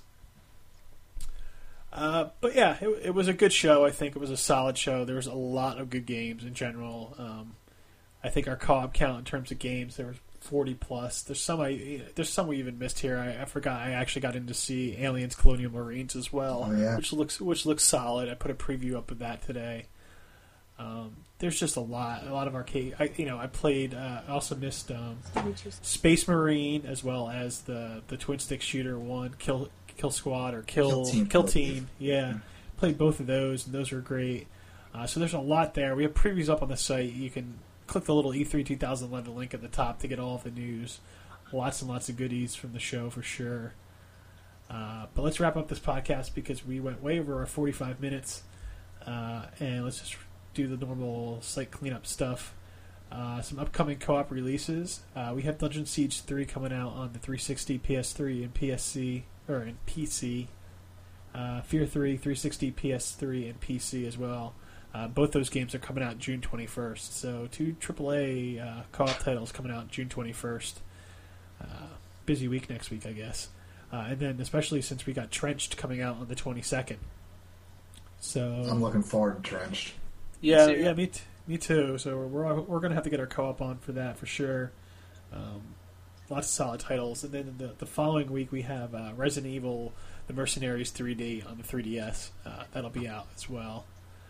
But yeah, it was a good show. I think it was a solid show. There was a lot of good games in general. I think our co-op count in terms of games, there was 40 plus. There's some we even missed here. I forgot. I actually got in to see Aliens: Colonial Marines as well, which looks solid. I put a preview up of that today. There's just a lot of arcade. I played. I also missed Space Marine as well as the twin stick shooter one, Kill Squad or Kill Team. Yeah, played both of those, and those were great. So there's a lot there. We have previews up on the site. You can click the little E3 2011 link at the top to get all of the news. Lots and lots of goodies from the show for sure. But let's wrap up this podcast because we went way over our 45 minutes. And let's just do the normal site cleanup stuff. Some upcoming co-op releases. We have Dungeon Siege 3 coming out on the 360, PS3, and PSC, or in PC. Fear 3, 360, PS3, and PC as well. Both those games are coming out June 21st. So 2 AAA co-op titles coming out June 21st. Busy week next week, I guess. And then especially since we got Trenched coming out on the 22nd. So I'm looking forward to Trenched. Yeah, me too. So we're going to have to get our co-op on for that for sure. Lots of solid titles. And then the following week we have Resident Evil: The Mercenaries 3D on the 3DS. That'll be out as well.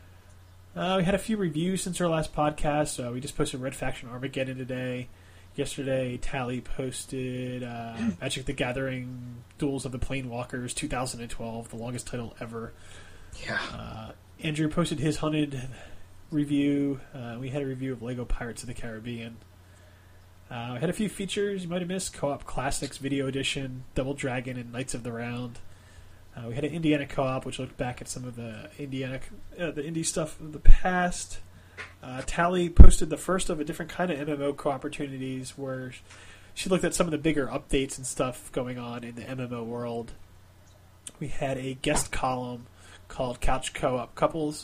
We had a few reviews since our last podcast. We just posted Red Faction Armageddon today. Yesterday, Tally posted Magic the Gathering Duels of the Planewalkers 2012, the longest title ever. Yeah. Andrew posted his Hunted review. We had a review of Lego Pirates of the Caribbean. We had a few features you might have missed. Co-op Classics Video Edition, Double Dragon, and Knights of the Round. We had an Indiana co-op, which looked back at some of the indie stuff of the past. Tally posted the first of a different kind of MMO co-opportunities where she looked at some of the bigger updates and stuff going on in the MMO world. We had a guest column called Couch Co-op Couples,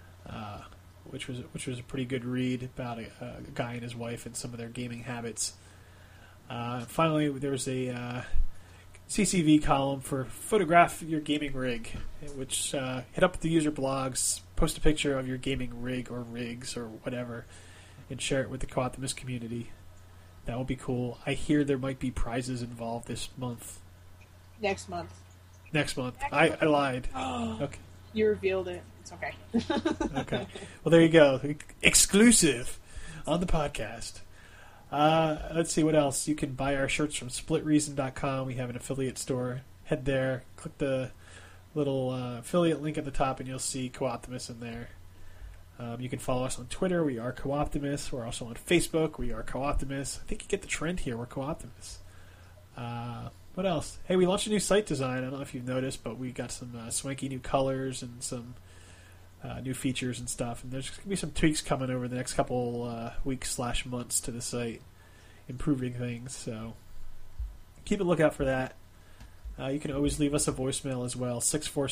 which was a pretty good read about a guy and his wife and some of their gaming habits. Finally, there was a CCV column for Photograph Your Gaming Rig, which hit up the user blogs, post a picture of your gaming rig or rigs or whatever, and share it with the Co-Optimus community. That will be cool. I hear there might be prizes involved this month. Next month. Next month. I lied. Okay. You revealed it. It's okay. Okay. Well, there you go. Exclusive on the podcast. Let's see what else. You can buy our shirts from splitreason.com. We have an affiliate store. Head there. Click the little affiliate link at the top, and you'll see Co-Optimus in there. You can follow us on Twitter. We are Co-Optimus. We're also on Facebook. We are Co-Optimus. I think you get the trend here. We're Co-Optimus. What else? Hey, we launched a new site design. I don't know if you've noticed, but we got some swanky new colors and some new features and stuff. And there's going to be some tweaks coming over the next couple weeks/months to the site, improving things. So keep a lookout for that. You can always leave us a voicemail as well,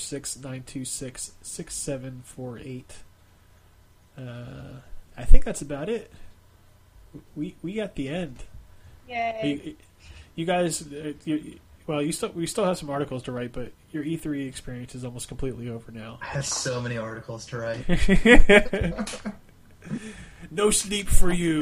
646-926-6748. I think that's about it. We got the end. Yay. You guys, we still have some articles to write, but your E3 experience is almost completely over now. I have so many articles to write. No sleep for you.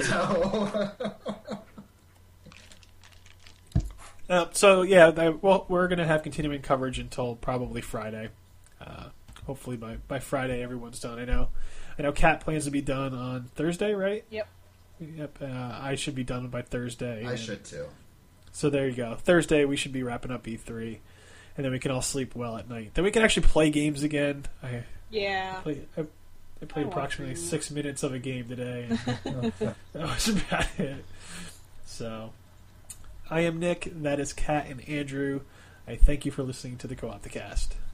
So yeah, we're going to have continuing coverage until probably Friday. Hopefully by Friday everyone's done. I know Kat plans to be done on Thursday, right? Yep. I should be done by Thursday. I should too. So there you go. Thursday we should be wrapping up E3, and then we can all sleep well at night. Then we can actually play games again. I played approximately 6 minutes of a game today. And, that was about it. So, I am Nick. That is Kat and Andrew. I thank you for listening to the Co-Opticast.